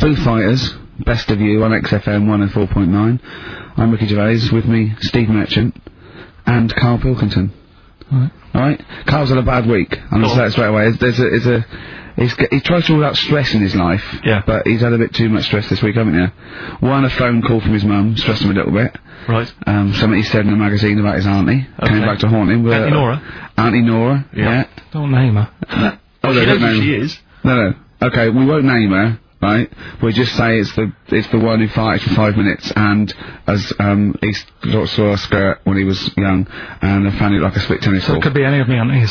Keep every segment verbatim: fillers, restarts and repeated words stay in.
Foo Fighters, Best of You on X F M one oh four point nine. I'm Ricky Gervais, with me Steve Merchant and Carl Pilkington. Alright. Alright? Carl's had a bad week. I'm going to say that straight away. There's a, there's a, he's, he tries to rule out stress in his life, yeah. but he's had a bit too much stress this week, haven't you? One, a phone call from his mum, stressed him a little bit. Right. Um, something he said in a magazine about his auntie. Okay. Came back to haunt him. Auntie Nora? Auntie Nora, yeah. yeah. Don't name her. No. Oh, she knows who she is. No, no. Okay, we won't name her. Right, we just say it's the it's the one who farted for five minutes, and as um he sort of saw a skirt when he was young, and I found it like a split tennis ball. So it could be any of me aunties.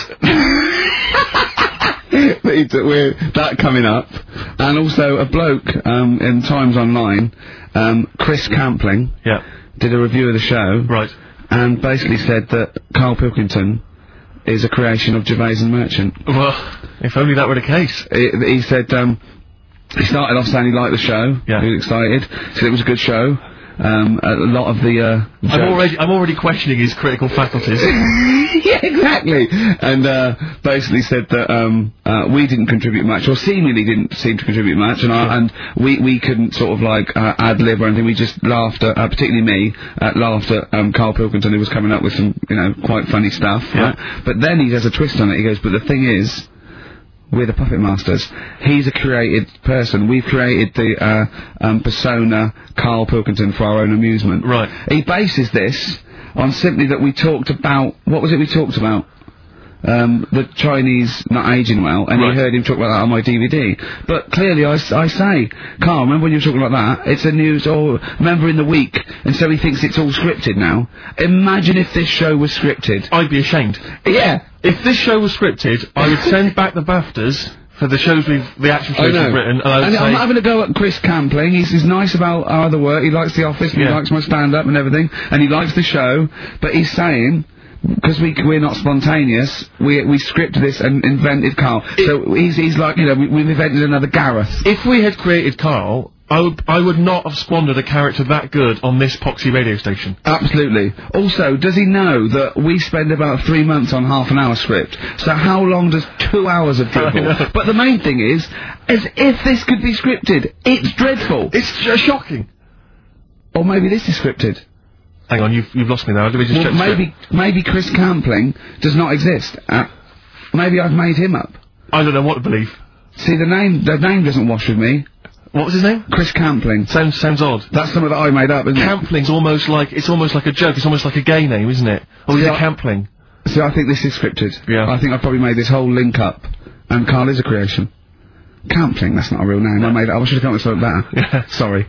We're that coming up, and also a bloke um in Times Online, um Chris Campling, yeah, did a review of the show, right, and basically said that Carl Pilkington is a creation of Gervais and Merchant. Well, if only that were the case. He, he said um. He started off saying he liked the show. Yeah. He was excited. Said it was a good show. Um, a lot of the. Uh, I'm already. I'm already questioning his critical faculties. Yeah, exactly. And uh, basically said that um, uh, we didn't contribute much, or seemingly didn't seem to contribute much, and I, and we we couldn't sort of like uh, ad lib or anything. We just laughed at, uh, particularly me, uh, laughed at um, Carl Pilkington, who was coming up with some, you know, quite funny stuff. Yeah. Right? But then he has a twist on it. He goes, but the thing is, we're the puppet masters. He's a created person. We've created the uh, um, persona Carl Pilkington for our own amusement. Right. He bases this on simply that we talked about... What was it we talked about? Um, the Chinese not aging well, and right. you heard him talk about that on my D V D. But clearly I, I say, Carl, remember when you were talking about that? It's a news, or remember in the week, and so he thinks it's all scripted now. Imagine if this show was scripted. I'd be ashamed. Yeah. If this show was scripted, I would send back the BAFTAs for the shows we've, the actual shows we've written, and I would and say... I'm not having a go at Chris Campling. He's, he's nice about our other work. He likes The Office, and yeah. he likes my stand-up and everything, and he likes the show, but he's saying... Because we, we're not spontaneous, we we scripted this and invented Carl. It, so he's he's like, you know, we, we've invented another Gareth. If we had created Carl, I would I would not have squandered a character that good on this poxy radio station. Absolutely. Also, does he know that we spend about three months on half an hour script? So how long does two hours of dribble? But the main thing is, as if this could be scripted, it's dreadful. It's uh, shocking. Or maybe this is scripted. Hang on, you've you've lost me now. Did we just well, check maybe maybe Chris Campling does not exist. Uh, maybe I've made him up. I don't know what to believe. See, the name the name doesn't wash with me. What was his name? Chris Campling. Sounds sounds odd. That's something that I made up, isn't Campling's it? almost like it's almost like a joke. It's almost like a gay name, isn't it? Oh, is it Campling? See, I think this is scripted. Yeah. I think I've probably made this whole link up, and Carl is a creation. Campling. That's not a real name. No. I made it. I should have come up with something better. Yeah. Sorry.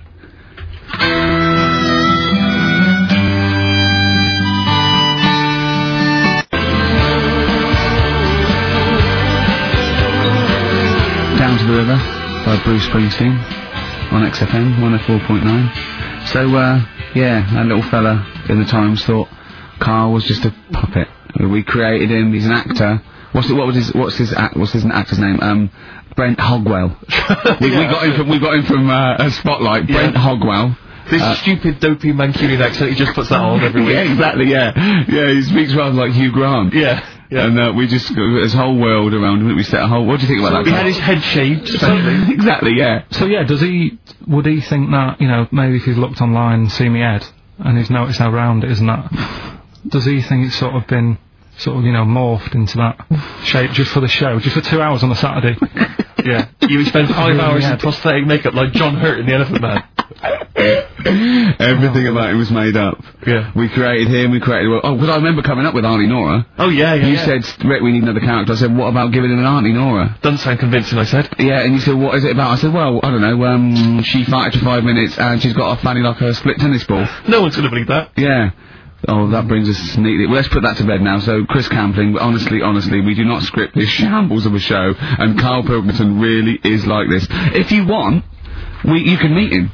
Down to the River by Bruce Springsteen on X F M one oh four point nine. So, uh, yeah, that little fella in the Times thought Carl was just a puppet. We created him. He's an actor. What's it, what was his what's his act, what's his actor's name? Um, Brent Hogwell. we, yeah. we got him from we got him from uh, a Spotlight. Yeah. Brent Hogwell. This uh, stupid, dopey Mancunian accent, he just puts that on every week. Yeah, exactly, yeah. Yeah, he speaks rather like Hugh Grant. Yeah, yeah. And uh, we just, his whole world around him, we set a whole, what do you think about so that? He had his head shaved, so, exactly, yeah. So yeah, does he, would he think that, you know, maybe if he's looked online and seen me head, and he's noticed how round it is and that, does he think it's sort of been, sort of, you know, morphed into that shape just for the show, just for two hours on a Saturday? Yeah. You spend five hours in prosthetic makeup like John Hurt in The Elephant Man. Everything about him was made up. Yeah. We created him, we created... Well, oh, because I remember coming up with Auntie Nora. Oh, yeah, yeah, You yeah. said, Rick, we need another character. I said, what about giving him an Auntie Nora? Doesn't sound convincing, I said. Yeah, and you said, what is it about? I said, well, I don't know, um, she farted for five minutes and she's got a fanny like a split tennis ball. No one's gonna believe that. Yeah. Oh, that brings us neatly... Well, let's put that to bed now. So, Chris Campling, honestly, honestly, we do not script this shambles of a show, and Carl Pilkington really is like this. If you want, we you can meet him.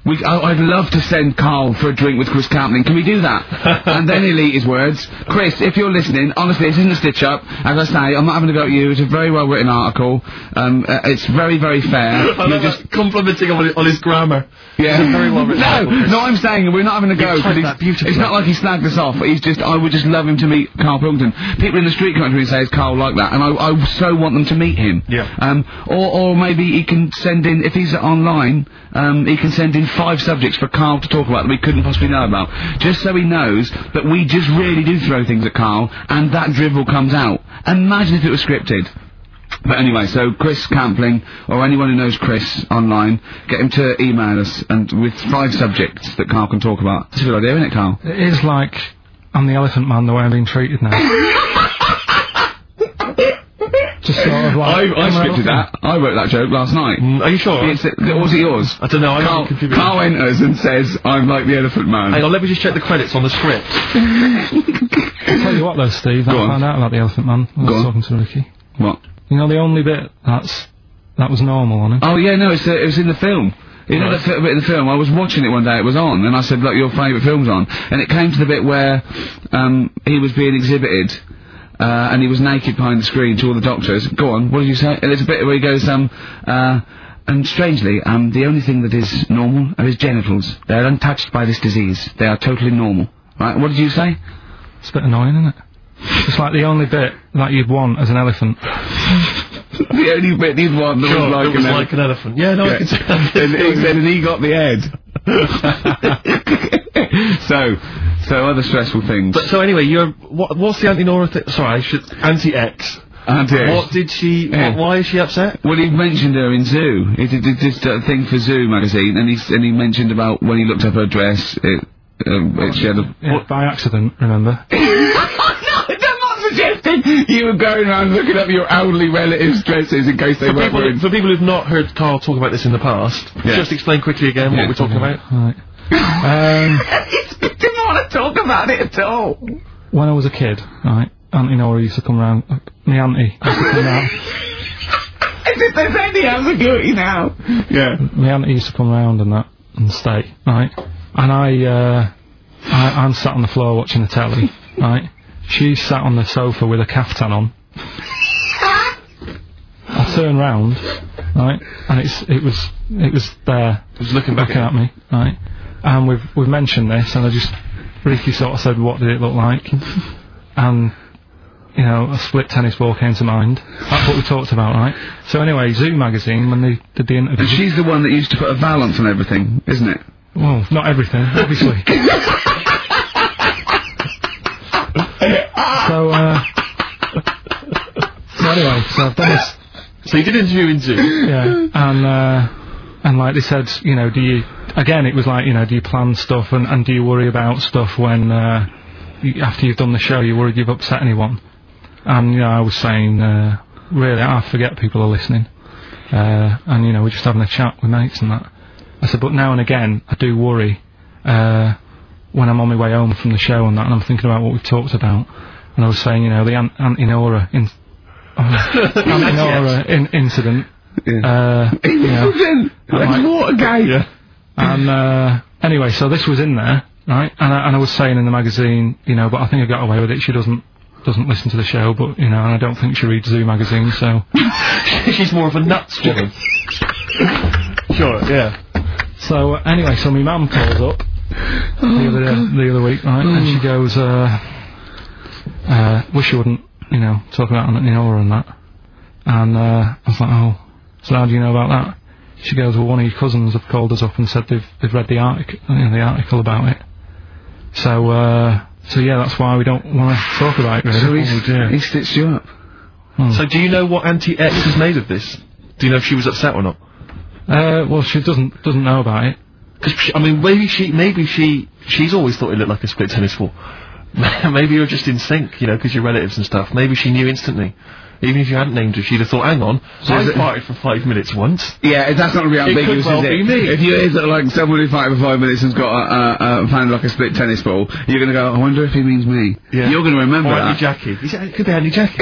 We, I, I'd love to send Carl for a drink with Chris Campling. Can we do that? And then he'll eat his words. Chris, if you're listening, honestly, this isn't a stitch-up. As I say, I'm not having a go at you. It's a very well-written article. Um, uh, it's very, very fair. You're just complimenting on, on his grammar. Yeah. It's a very well-written No, article, Chris. no, I'm saying we're not having a go. You've 'cause typed he's- that beautifully. It's not like he slagged us off. He's just, I would just love him to meet Carl Pilkington. People in the street come up to me and say, is Carl like that? And I, I so want them to meet him. Yeah. Um, or, or maybe he can send in, if he's online, um, he can send in five subjects for Carl to talk about that we couldn't possibly know about. Just so he knows that we just really do throw things at Carl, and that drivel comes out. Imagine if it was scripted. But anyway, so Chris Campling, or anyone who knows Chris online, get him to email us, and with five subjects that Carl can talk about. That's a good idea, isn't it, Carl? It is like I'm the Elephant Man the way I'm being treated now. Just sort of like... I, I am scripted looking- that. I wrote that joke last night. Mm, are you sure? It's, or was it yours? I don't know. I'm Carl, confused. Carl enters and says, I'm like the Elephant Man. Hang on, let me just check the credits on the script. I'll tell you what though, Steve, that Go I on. found out about the Elephant Man. I was Go on. talking to Ricky. What? You know the only bit that's that was normal on it? Oh, yeah, no, it's, uh, it was in the film. You know Right. the fi- bit of the film? I was watching it one day, it was on, and I said, look, your favourite film's on. And it came to the bit where um, he was being exhibited, uh, and he was naked behind the screen to all the doctors. Go on, what did you say? And there's a bit where he goes, um, uh, and strangely, um, the only thing that is normal are his genitals. They're untouched by this disease. They are totally normal. Right, what did you say? It's a bit annoying, isn't it? It's like the only bit that you'd want as an elephant. The only bit he'd want that Sure, was like it was an like an elephant. Yeah, no, I Yeah. can see that. and, he said, and he got the head. so, so other stressful things. But so anyway, you're what? What's the anti-Nora thing? Sorry, I should anti-X. Anti-X. What did she? Yeah. What, why is she upset? Well, he mentioned her in Zoo. He did, did this uh, thing for Zoo magazine, and he s- and he mentioned about when he looked up her dress. It, um, it she had a. Yeah, by accident, remember? No, I'm not suggesting you were going around looking up your elderly relatives' dresses in case they For weren't people, wearing. for people who've not heard Carl talk about this in the past, Yeah. just explain quickly again Yeah. what we're talking about. Right. Um, He didn't want to talk about it at all. when I was a kid, right, Auntie Nora used to come round. Uh, my auntie used to come round. As if there's any ambiguity now. Yeah. My auntie used to come round and that and stay, right? And I, uh, I, I'm sat on the floor watching the telly, right? She's sat on the sofa with a caftan on. I turn round, right, and it's it was it was there, Just looking back looking at at me, right? And we've we've mentioned this, and I just Ricky sort of said, "What did it look like?" And you know, a split tennis ball came to mind. That's what we talked about, right? So anyway, Zoo magazine, when they did the interview, And she's the one that used to put a valance on everything, isn't it? well, not everything, obviously. so, uh, so anyway, so I've done this, So you did an interview in Zoo. yeah, and uh, and like they said, you know, do you again? It was like, you know, do you plan stuff and, and do you worry about stuff when uh, you, after you've done the show, you worried you've upset anyone? And you know, I was saying, uh, really, I forget people are listening, uh, and you know, we're just having a chat with mates and that. I said, but now and again, I do worry uh, when I'm on my way home from the show and that, and I'm thinking about what we've talked about. And I was saying, you know, the Aunt Auntie Nora in. Auntie Nora in, incident. Uh, you know, That's like- Watergate. Yeah. and uh, anyway, so this was in there, right? And I, and I was saying in the magazine, you know, but I think I got away with it. She doesn't doesn't listen to the show, but you know, and I don't think she reads Zoo magazine, so She's more of a nuts woman. Sure. Yeah. so uh, anyway, so my mum calls up the other the other week, right? And she goes, uh, uh, wish you wouldn't, you know, talk about Auntie Nora and that. And uh, I was like, oh, so how do you know about that? She goes, well, one of your cousins have called us up and said they've they've read the article, you know, the article about it. So, uh, so yeah, that's why we don't want to talk about it, really. So he's, Oh, dear. he stitched you up. So do you know what anti-X is made of this? Do you know if she was upset or not? Uh, well, she doesn't doesn't know about it. Because I mean, maybe she, maybe she, she's always thought it looked like a split tennis ball. Maybe you're just in sync, you know, because you're relatives and stuff. Maybe she knew instantly. Even if you hadn't named her, she'd have thought, hang on, So I is it- farted for five minutes once. Yeah, that's not really could ambiguous, well is it? be me. If you hear that, like, someone who fighting for five minutes and's got a, a, a found like a split tennis ball, you're going to go, I wonder if he means me. Yeah. You're going to remember Or that. Auntie Jackie. He said, it could be Auntie Jackie.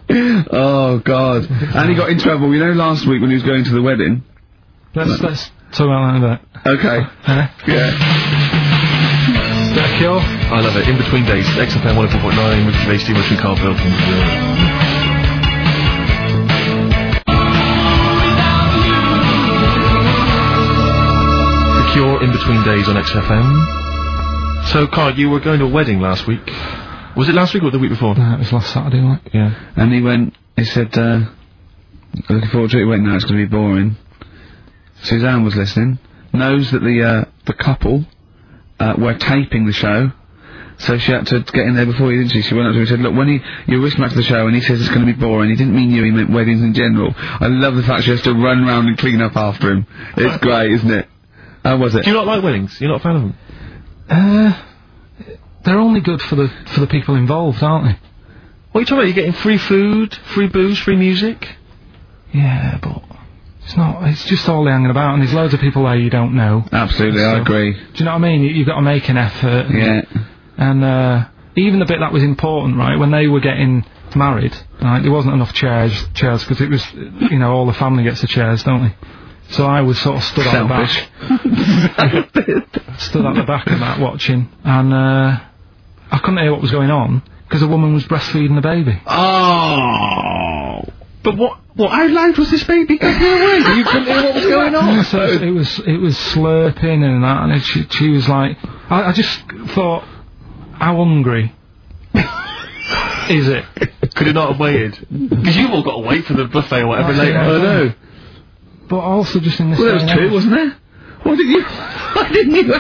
Oh, God. And he got in trouble, you know, last week when he was going to the wedding. Let's let's Talk about that in a bit. Okay. Uh, Yeah. is that a Cure? I love it. In Between Days, X F M one oh four point nine, with today's Steve Merchant, Carl Pilkington. Cure, In Between Days on X F M. So, Carl, you were going to a wedding last week. Was it last week or the week before? No, it was last Saturday, wasn't it? Yeah. And he went, he said, uh, looking forward to it. He went, no, it's going to be boring. Suzanne was listening, knows that the, uh, the couple, uh, were taping the show, so she had to get in there before he, didn't she? She went up to him and said, look, when he, you're listening back to the show and he says it's going to be boring, he didn't mean you, he meant weddings in general. I love the fact she has to run round and clean up after him. It's great, isn't it? How was it? Do you not like weddings? You're not a fan of them? Uh, they're only good for the for the people involved, aren't they? What are you talking about? You're getting free food, free booze, free music? Yeah, but it's not. It's just all hanging about, and there's loads of people there you don't know. Absolutely, I So, agree. Do you know what I mean? You, you've got to make an effort. And, Yeah. And uh, even the bit that was important, right? When they were getting married, right? There wasn't enough chairs, chairs because it was, you know, all the family gets the chairs, don't they? So I was sort of stood at the back, stood at the back of that watching, and uh, I couldn't hear what was going on because a woman was breastfeeding the baby. Oh! But what, what, how loud was this baby going away? You couldn't hear what was going on? So it was it was slurping and that, and it, she, she was like, I, I just thought, how hungry is it? Could it not have waited? Because you've all got to wait for the buffet or whatever That's later. it, I know. But also just in this. Well, there was day and two, age- wasn't there? Why didn't you? Why didn't you?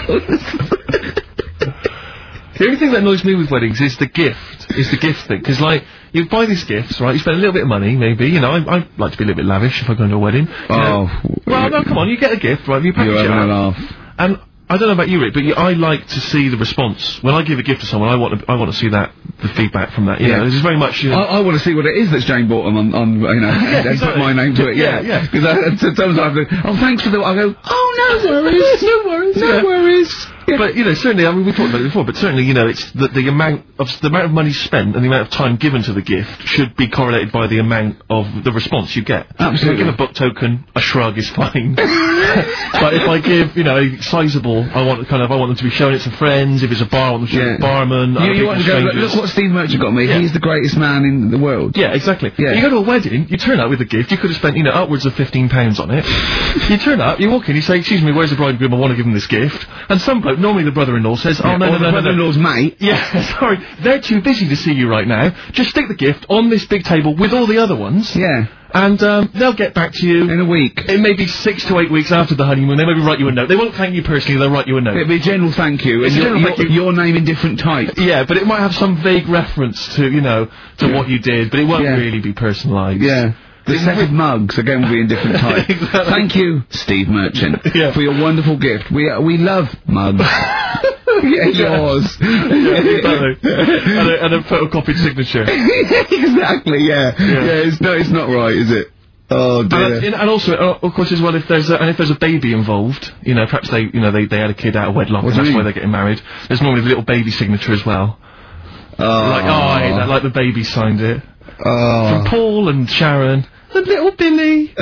The only thing that annoys me with weddings is the gift, is the gift thing. Because, like, you buy these gifts, right, you spend a little bit of money, maybe, you know, I, I like to be a little bit lavish if I go to a wedding. You know. Oh. Well, no, come on, you get a gift, right, you package You're it having a up. laugh. And I don't know about you, Rick, but you, I like to see the response. When I give a gift to someone, I want to, I want to see that, the feedback from that. You Yeah. know, this is very much, you know, I, I want to see what it is that's Jane Boughton on, on you know, and, and put exactly. my name to it. Yeah, Yeah, yeah. Because I, sometimes I go, oh, thanks for the. I go, oh, no worries, no worries, no Yeah. worries. Yeah. But, you know, certainly, I mean, we've talked about it before, but certainly, you know, it's the, the amount of, the amount of money spent and the amount of time given to the gift should be correlated by the amount of the response you get. Absolutely. If I give a book token, a shrug is fine. But if I give, you know, a sizable, I want kind of, I want them to be showing it to friends. If it's a bar, I want them to show it Yeah. to barman. other You, you people, want to go, look, strangers. look what Steve Merchant got me. Yeah. He's the greatest man in the world. Yeah, exactly. Yeah. You go to a wedding, you turn up with a gift, you could have spent, you know, upwards of fifteen pounds on it. You turn up, you walk in, you say, excuse me, where's the bride and groom, I want to give them this gift. And some bloke, normally the brother-in-law, says, oh, Yeah, no, or no, the no, no, no. brother-in-law's mate. Yeah, sorry, they're too busy to see you right now. Just stick the gift on this big table with all the other ones, Yeah, and um, they'll get back to you. in a week. It may be six to eight weeks after the honeymoon. They maybe write you a note. They won't thank you personally. They'll write you a note. It'll be a general thank you, and It's a your, general your, thank you. your name in different type. Yeah, but it might have some vague reference to, you know, to Yeah. what you did, but it won't Yeah. really be personalised. Yeah. The set of mugs, again, will be in different type. Exactly. Thank you, Steve Merchant, Yeah. for your wonderful gift. We uh, we love mugs. Yeah, yours. Exactly. and, a, and a photocopied signature. Exactly, yeah. Yeah. Yeah, it's, no, it's not right, is it? Oh, And, dear. and and also, uh, of course, as well, if there's a, and if there's a baby involved, you know, perhaps they, you know, they, they had a kid out of wedlock, What and do you that's why mean? they're getting married. There's normally a little baby signature as well. Oh, Like, oh, I hate that, like the baby signed it. oh. From Paul and Sharon, and little Billy.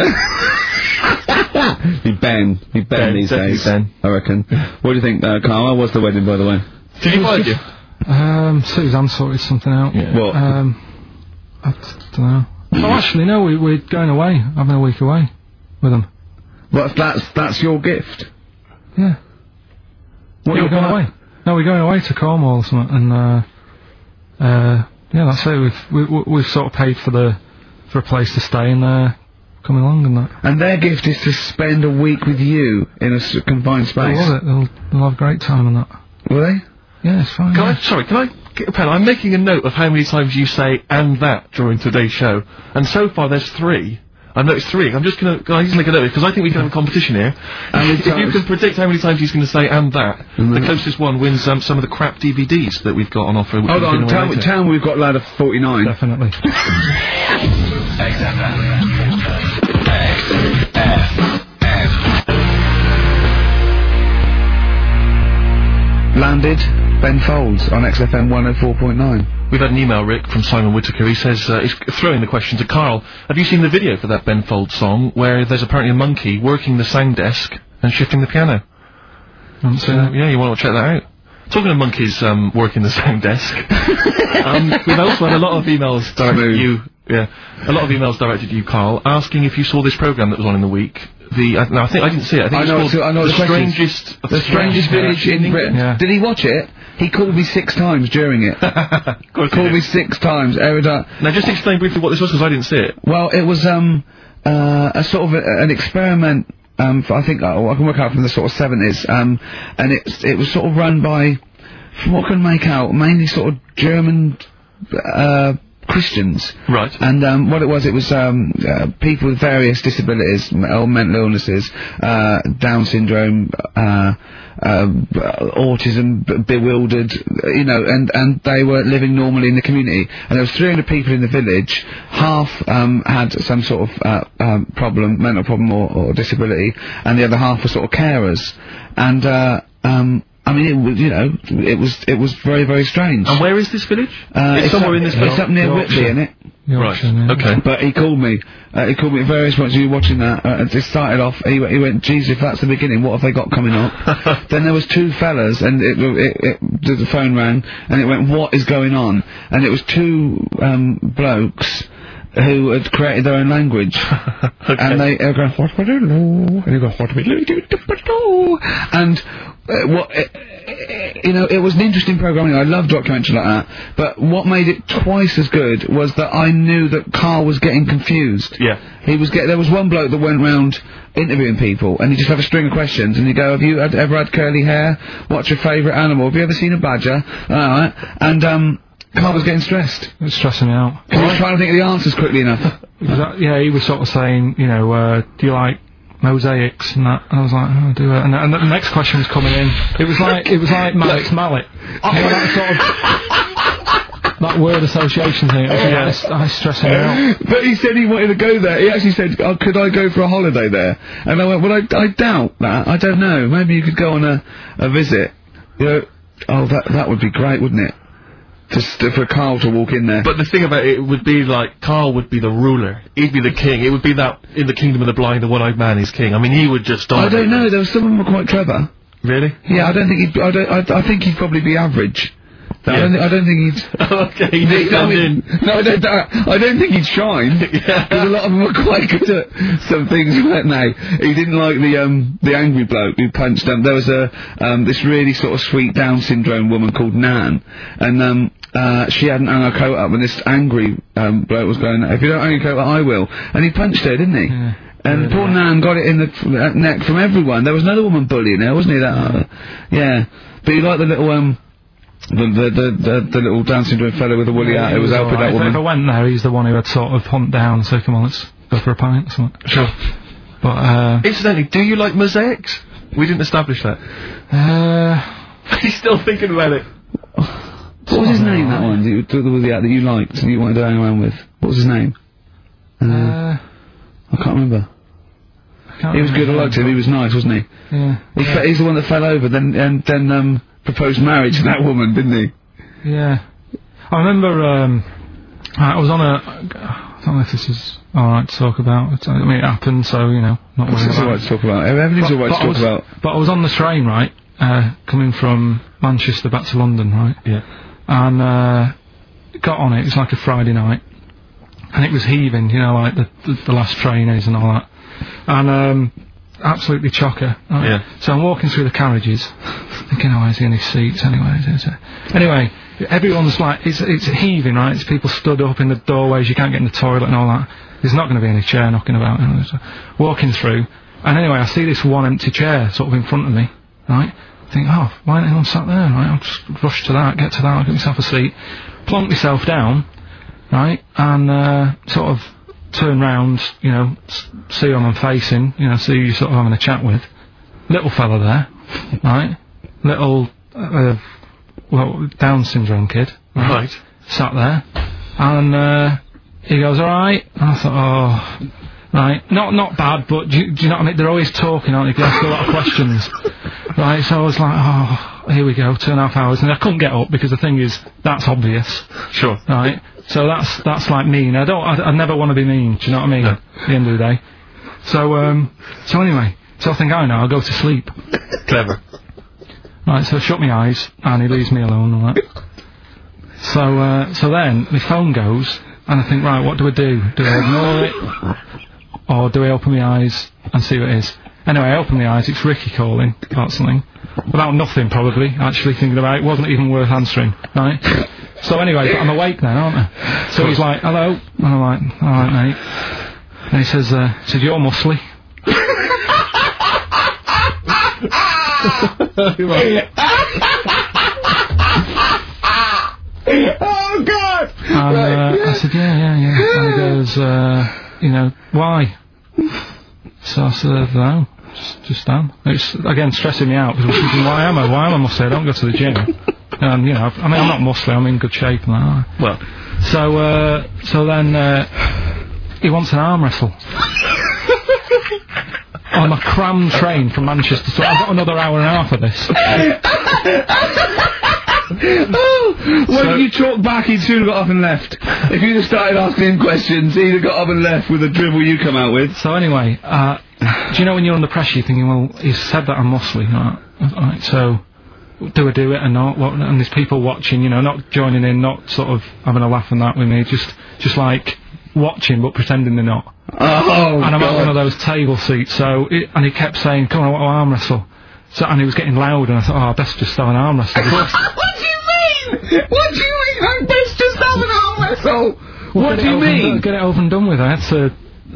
Be Ben. Be Ben, Ben, these definitely days. Ben. I reckon. What do you think, uh, Carl? How was the wedding, by the way? Did you find you? Um, Suzanne sorted something out. Yeah. What? Um, I don't know. Oh, actually, no. We, we're going away, having a week away with them. But that's that's your gift. Yeah. What yeah, are we're going away. No, we're going away to Cornwall or something, and uh, uh, yeah, that's it. We've we, we- we've sort of paid for the for a place to stay and uh, coming along and that. And their gift is to spend a week with you in a s- confined They'll space. love it. They'll, they'll have a great time and that. Will they? Yeah, it's fine. Can yeah. I, sorry, can I get a pen? I'm making a note of how many times you say "and that" during today's show, and so far there's three. I've noticed three. I'm just gonna, can I just make a note because I think we can have a competition here. many If you times? can predict how many times he's going to say "and that," Mhm. the closest one wins um, some of the crap D V Ds that we've got on offer. which Hold we'll give on, away tell me, later. tell me we've got a lad of forty-nine. Definitely. X F M. X F M. Landed Ben Folds on X F M one oh four point nine. We've had an email, Rick, from Simon Whittaker. He says, uh, he's throwing the question to Carl. Have you seen the video for that Ben Folds song where there's apparently a monkey working the sound desk and shifting the piano. Um, So yeah, you want to check that out. Talking of monkeys um, working the sound desk, um, we've also had a lot of emails directed at you. Yeah, a lot of emails directed at you, Carl, asking if you saw this program that was on in the week. The uh, no, I think I didn't see it. I think I it's know called it's- I know the the questions. strangest, The strangest village in Britain. Yeah. Did he watch it? He called me six times during it. Of course, Called it me is. six times. Every time. Now, just explain briefly what this was because I didn't see it. Well, it was um uh, a sort of a, an experiment. Um, for, I think uh, I can work out from the sort of seventies. Um, and it it was sort of run by, from what I can make out, mainly sort of German uh, Christians. Right. And um, what it was, it was um, uh, people with various disabilities, m- or mental illnesses, uh, Down syndrome, uh, uh, autism, b- bewildered, you know, and, and they were living normally in the community. And there was three hundred people in the village. Half um, had some sort of uh, um, problem, mental problem or, or disability, and the other half were sort of carers. And uh, um, I mean, it was, you know, it was it was very very strange. And where is this village? Uh, it's, somewhere up, in this It's village. up near Yorkshire. Whitby, innit? Yorkshire, Right. yeah. Okay. But he called me. Uh, he called me at various points. You were watching that. Uh, and it started off. He, went- he went, "Geez, if that's the beginning, what have they got coming up?" Then there was two fellas, and it, it, it, the phone rang, and it went, "What is going on?" And it was two um, blokes who had created their own language, and they were going, "What do and they go, "What do and uh, what. Uh, you know, it was an interesting programming. I love documentaries like that. But what made it twice as good was that I knew that Carl was getting confused. Yeah. He was get. There was one bloke that went round interviewing people, and he just have a string of questions, and you go, "Have you had, ever had curly hair? What's your favourite animal? Have you ever seen a badger?" All right. And um, Carl was getting stressed. It was stressing me out. He was trying to think of the answers quickly enough. Was that- yeah, he was sort of saying, you know, uh, do you like mosaics and that? And I was like, oh, I do it. And, and the next question was coming in. It was like, it was like Mallet's mallet. You know, that sort of, that word association thing. It was Yeah. like, I was stressing me out. But he said he wanted to go there. He actually said, oh, could I go for a holiday there? And I went, well, I, I doubt that. I don't know. Maybe you could go on a, a visit. You know, oh, that that would be great, wouldn't it? Just for Carl to walk in there. But the thing about it would be like Carl would be the ruler. He'd be the king. It would be that in the kingdom of the blind, the one-eyed man is king. I mean, he would just. I dominate. don't know. There was some of them were quite clever. Really? Yeah, I don't think he'd. I don't. I, I think he'd probably be average. I Yeah. don't. thi- I don't think he'd. Okay, he did I stand mean, in. no, I don't. I don't think he'd shine. Yeah. Because a lot of them were quite good at some things, weren't they? He didn't like the um the angry bloke who punched him. There was a um this really sort of sweet Down syndrome woman called Nan, and um. Uh, she hadn't hung her coat up, and this angry um, bloke was going, "If you don't hang your coat up, I will." And he punched her, didn't he? Yeah. And poor Nan got it in the f- uh, neck from everyone. There was another woman bullying her, wasn't he? That, uh, yeah. But he liked the little um, the the the, the, the little Down syndrome fellow with the woolly hat who was helping alright. that If I ever woman. went there, he's the one who had sort of humped down, so come on, let's go for a pint or something. Sure. But, uh, Incidentally, do you like mosaics? We didn't establish that. uh, He's still thinking about it. What was his name? That one, that you, the woolly hat that you liked and you wanted to hang around with. What was his name? Uh, uh, I can't remember. I can't He was good. I remember. liked him. He was nice, wasn't he? Yeah. He fe- he's the one that fell over, then and then um, proposed marriage to that woman, didn't he? Yeah. I remember, um, I was on a, I don't know if this is alright to talk about. I mean, it happened, so, you know, not worried It's about alright it. to talk about. Everything's But- alright but to I talk was- about. But I was on the train, right, uh, coming from Manchester back to London, right? Yeah. And, uh, got on it, it was like a Friday night, and it was heaving, you know, like the, the, the last train is and all that. And, um, absolutely chocker. Right? Yeah. So I'm walking through the carriages, thinking, oh, is there any seats anyway? Is there, is there? Anyway, everyone's like, it's, it's heaving, right? It's people stood up in the doorways, you can't get in the toilet and all that. There's not going to be any chair knocking about. You know, so walking through, and anyway, I see this one empty chair sort of in front of me, right? I think, oh, why ain't anyone sat there, right? I'll just rush to that, get to that, I'll get myself a seat, plonk myself down, right? And, uh, sort of turn round, you know, s- see who I'm facing, you know, see who you're sort of having a chat with. Little fella there, right? Little, uh, well, Down syndrome kid, Right. sat there, and uh, he goes, all right. And I thought, oh, right, not not bad, but do you, do you know what I mean? They're always talking, aren't they? They ask a lot of questions, right? So I was like, oh, here we go, two and a half hours, and I couldn't get up because the thing is, that's obvious, Sure. right? So that's that's like mean. I don't, I, I never want to be mean. Do you know what I mean? No. At the end of the day. So um, so anyway, So I think, I know, I'll go to sleep. Clever. Right, so I shut my eyes, and he leaves me alone and all that. So, uh, so then, my phone goes, and I think, right, what do I do? Do I ignore it? Or do I open my eyes and see what it is? Anyway, I open my eyes, it's Ricky calling about something. Without nothing, probably, actually thinking about it. It wasn't even worth answering, right? So anyway, I'm awake now, aren't I? So he's like, hello? And I'm like, alright, mate. And he says, uh, he said, you're muscly. Oh, God! And uh, I said, yeah, yeah, yeah. And he goes, uh, you know, why? So I said, no, just, just Dan. It's, again, stressing me out, because I'm thinking, why am I? Why am I muscly? I don't go to the gym. And, you know, I mean, I'm not muscly, I'm in good shape and that. Well. So, uh, so then, uh, he wants an arm wrestle. On a crammed train from Manchester, so I've got another hour and a half of this. Oh, when so, you talk back, he'd soon have got up and left. If you'd have started asking him questions, he'd have got up and left with the dribble you come out with. So anyway, uh, do you know when you're under pressure, you're thinking, well, he's said that I'm muscly, right? Right, so do I do it or not? What, and there's people watching, you know, not joining in, not sort of having a laugh and that with me, just, just like watching but pretending they're not. Oh, and I'm God. at one of those table seats, so it, and he kept saying, come on, I want to arm wrestle. So, and he was getting loud, and I thought, oh, I best just start an arm wrestle. What do you mean? What do you mean? I best just have an arm wrestle? Well, what do you mean? Get it over and done with. I had to. Uh,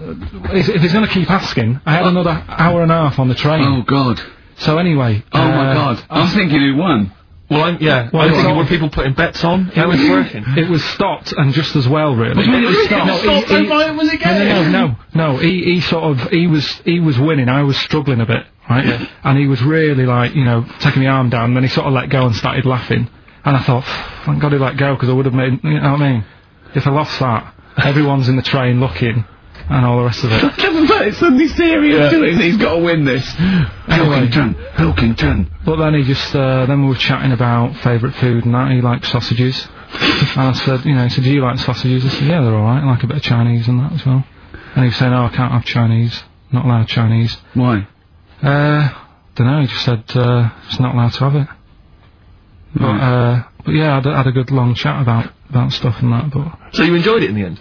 if if he's going to keep asking, I had oh. another hour and a half on the train. Oh, God. So anyway. Oh, uh, my God. I'm thinking who won. Well, I'm, yeah, well, I'm thinking, were people putting bets on? It was working. It was stopped, and just as well, really. What do you mean it was stopped? No, stopped he, he, and was it getting? No, no, no, no. He, he sort of, he was, he was winning. I was struggling a bit, right? Yeah. And he was really like, you know, taking my arm down. And then he sort of let go and started laughing. And I thought, thank God he let go, because I would have made, you know what I mean? If I lost that, everyone's in the train looking. And all the rest of it. But it's suddenly serious, yeah. Doing he's got to win this. Anyway, Pilkington, Pilkington. But then he just, uh, then we were chatting about favourite food and that. He liked sausages. And I said, you know, he said, do you like sausages? I said, yeah, they're alright. I like a bit of Chinese and that as well. And he was saying, oh, I can't have Chinese. Not allowed Chinese. Why? Uh, don't know. He just said, uh, it's not allowed to have it. But, right. uh, but yeah, I had, had a good long chat about, about stuff and that, but. So you enjoyed it in the end?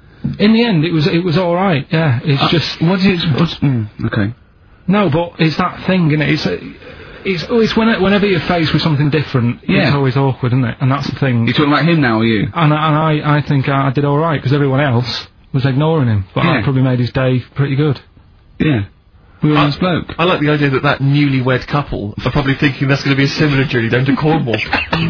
In the end, it was it was all right. Yeah, it's uh, just what did it? What's, mm, okay. No, but it's that thing, isn't it? It's uh, it's always when, whenever you're faced with something different, yeah. It's always awkward, isn't it? And that's the thing. You're talking about him now, are you? And, and I I think I did all right because everyone else was ignoring him, but yeah. I probably made his day pretty good. Yeah. We were a nice bloke. I like the idea that that newlywed couple are probably thinking that's going to be a similar journey down to Cornwall.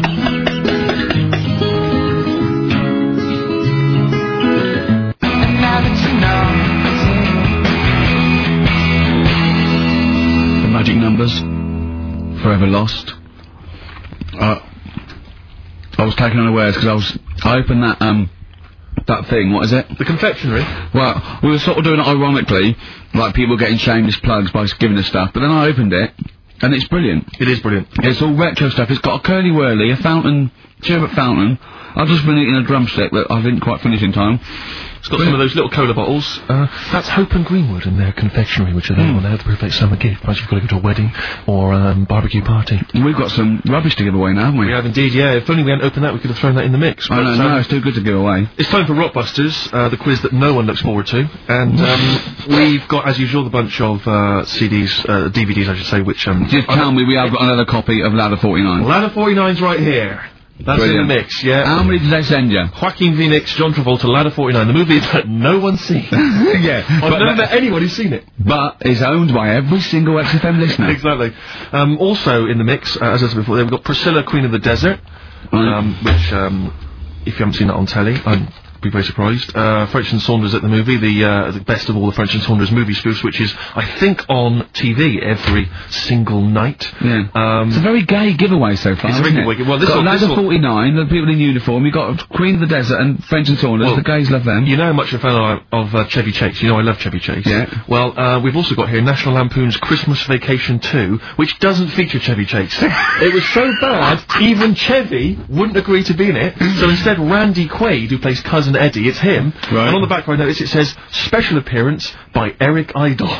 Magic numbers, forever lost. Uh, I was taken unawares because I was. I opened that um that thing. What is it? The confectionery. Well, we were sort of doing it ironically, like people getting shameless plugs by giving us stuff. But then I opened it, and it's brilliant. It is brilliant. It's all retro stuff. It's got a curly whirly, a fountain, sherbet fountain. I've just been eating a drumstick that I didn't quite finish in time. It's got some of those little cola bottles. Uh, that's Hope and Greenwood in their confectionery, which are the one they have the perfect summer gift. Perhaps you've got to go to a wedding or a um, barbecue party. We've got some rubbish to give away now, haven't we? We have indeed, yeah. If only we hadn't opened that, we could have thrown that in the mix. I know, um, no, it's too good to give away. It's time for Rockbusters, uh, the quiz that no one looks forward to. And um, we've got, as usual, the bunch of uh, C Ds, uh, D V Ds, I should say, which... Um, Just tell me we have got another copy of Ladder forty-nine. Ladder forty-nine's right here. That's Brilliant. In the mix, yeah. How many did they send you? Joaquin Phoenix, John Travolta, Ladder forty-nine, the movie that no one's seen. Yeah. I've never met anyone who's seen it. But it's owned by every single X F M listener. Exactly. Um, also in the mix, uh, as I said before, we've got Priscilla, Queen of the Desert, right. um, which, um, if you haven't seen that on telly, I'd be very surprised. Uh, French and Saunders at the movie, the, uh, the best of all the French and Saunders movie spoofs, which is, I think, on T V every single night. Yeah. Um, it's a very gay giveaway so far, it's isn't a very it? Well, this got one, Ladder this one, forty-nine, the people in uniform, you've got Queen of the Desert and French and Saunders, well, the gays love them. You know how much a fan of, of uh, Chevy Chase, you know I love Chevy Chase. Yeah. Well, uh, we've also got here National Lampoon's Christmas Vacation two, which doesn't feature Chevy Chase. It was so bad, even Chevy wouldn't agree to be in it, so instead Randy Quaid, who plays Cousin Eddie, it's him. Right. And on the background notice it says, special appearance by Eric Idle.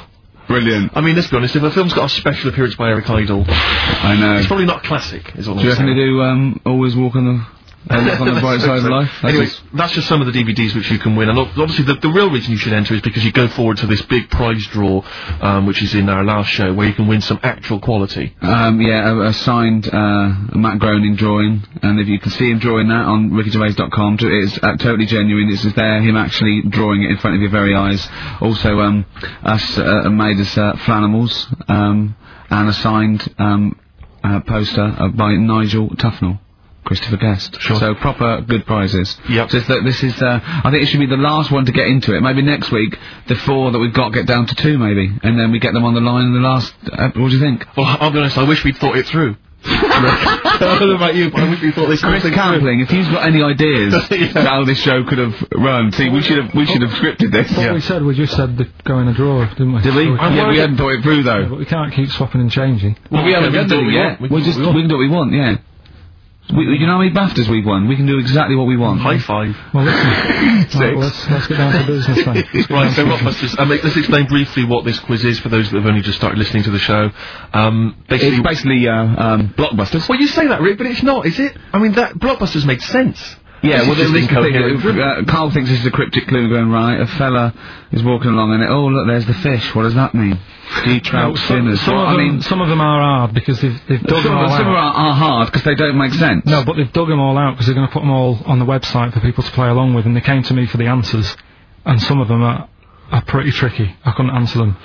Brilliant. I mean, let's be honest, if a film's got a special appearance by Eric Idle, I know. it's probably not classic, is all Do I'm you reckon they saying. do um, always walk on the uh, look on the bright side of life? That's Anyway, just- that's just some of the D V Ds which you can win, and ob- obviously the, the real reason you should enter is because you go forward to this big prize draw, um, which is in our last show, where you can win some actual quality. Um, yeah, a, a signed uh, Matt Groening drawing, and if you can see him drawing that on ricky gervais dot com, it's uh, totally genuine. It's there, him actually drawing it in front of your very eyes. Also, um, us uh, made us uh, Flanimals, um, and a signed um, uh, poster uh, by Nigel Tufnell. Christopher Guest. Sure. So proper good prizes. Yep. Just that this is, uh, I think it should be the last one to get into it. Maybe next week, the four that we've got get down to two maybe, and then we get them on the line in the last, uh, what do you think? Well, I'll be honest, I wish we'd thought it through. I don't know about you, but I wish we thought this Chris thing Campling, if he's got any ideas Yeah. to how this show could have run, see, we should have we should have scripted this. What we said, we just said the go in a drawer, didn't we? Did we? So Yeah, can't- we hadn't thought it through yeah, though. but we can't keep swapping and changing. Well, we haven't we done can do what it we yet. want. We We can just do what we we can do what we want. Yeah. We, you know how many BAFTAs we've won? We can do exactly what we want. High five. Well, listen, right, let's, let's get down to business then. Right, so Rockbusters, um, let's explain briefly what this quiz is for those that have only just started listening to the show. Um, basically, It's basically uh, um, blockbusters. well, you say that, Rick, but it's not, is it? I mean, that Blockbusters made sense. Yeah, This well, is this just is the thing. incoherent. Uh, Carl thinks this is a cryptic clue going right. A fella is walking along and, oh, look, there's the fish. What does that mean? Sea trout, No, some, sinners. some Well, of I them, mean, some of them are hard because they've, they've dug some them all of, some out. are, are hard because they don't make sense. No, but they've dug them all out because they're going to put them all on the website for people to play along with, and they came to me for the answers, and some of them are, are pretty tricky. I couldn't answer them.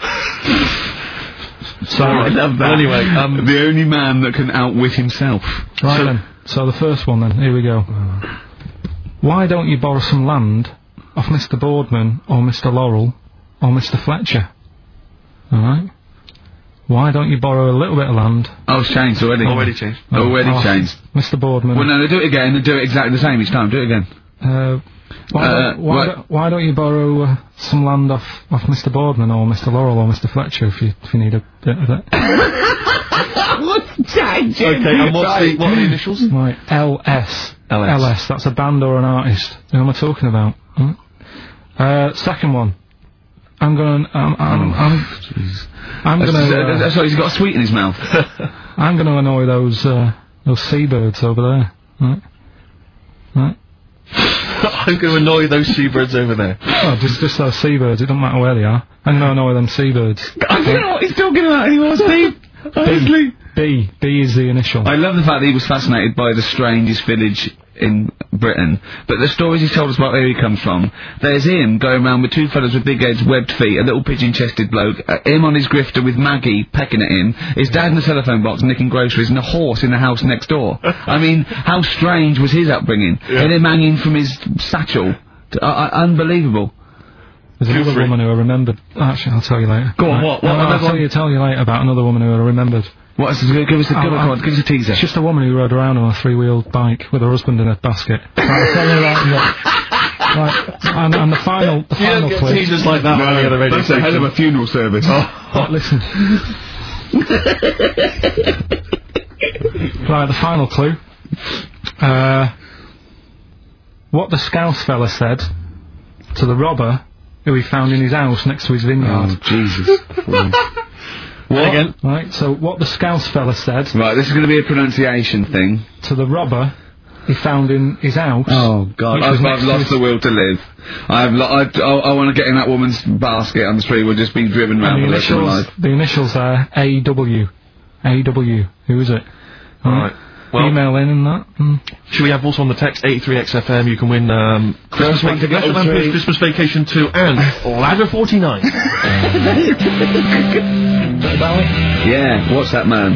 So, I love that. Well, anyway, um, the only man that can outwit himself. right so- then. So the first one then, here we go. Why don't you borrow some land off Mister Boardman or Mister Laurel or Mister Fletcher? Alright? Why don't you borrow a little bit of land? Oh, it's changed already. Already changed. Already off changed. Mister Boardman. Well, no, no, do it again and do it exactly the same each time. Do it again. Uh, why, Uh, don't, why, what- don't, why don't you borrow uh, some land off, off Mister Boardman or Mister Laurel or Mister Fletcher if you if you need a bit of it? What's changed? okay, and what's the, what are the initials? Right, L S. L S. L S, that's a band or an artist. Who am I talking about? Hmm? Uh, second one. I'm going. Um, I'm. I'm. I'm going That's- to. that's- Sorry, he's got a sweet in his mouth. I'm going to annoy those uh, those seabirds over there. Right. Right. I'm going to annoy those seabirds over there. Oh, just just those seabirds. It doesn't matter where they are. I'm going to annoy them seabirds. I don't know what he's talking about anymore, Steve. Honestly. B. B is the initial. I love the fact that he was fascinated by the strangest village in Britain, but the stories he's told us about where he comes from, there's him going around with two fellas with big heads, webbed feet, a little pigeon-chested bloke, uh, him on his grifter with Maggie pecking at him, his dad in the telephone box nicking groceries, and a horse in the house next door. I mean, how strange was his upbringing? And him hanging from his satchel. Uh, uh, unbelievable. There's another free. woman who I remembered. Actually, I'll tell you later. Go on, Right. what- what- No, no, another I'll tell one? you, tell you later about another woman who I remembered. What else is good? Give us a, give, Oh, us- I- come on, give us a teaser. It's just a woman who rode around on a three-wheeled bike with her husband in a basket. Right, I'll tell you that. Yeah. Right, and, and the final, the You final don't get clip. teasers like that on any other radio that's a hell of station. a funeral service. Right, listen. Right, the final clue. Uh, what the Scouse fella said to the robber who he found in his house next to his vineyard. Oh, Jesus. What? Again? Right, so what the Scouse fella said Right, this is going to be a pronunciation thing. to the robber he found in his house. Oh God, which was I've, next I've to lost his- the will to live. I've lo- I, I, I want to get in that woman's basket on the street. We're just being driven And round the for the rest of my initials, life. the initials are A W. A W. Who is it? Alright. Well, Email in and that. Mm. should we have also on the text eighty-three X F M? You can win um, Christmas, First one to get Leicester all Vampires three. Christmas Vacation two and Ladder forty-nine. Yeah, what's that man?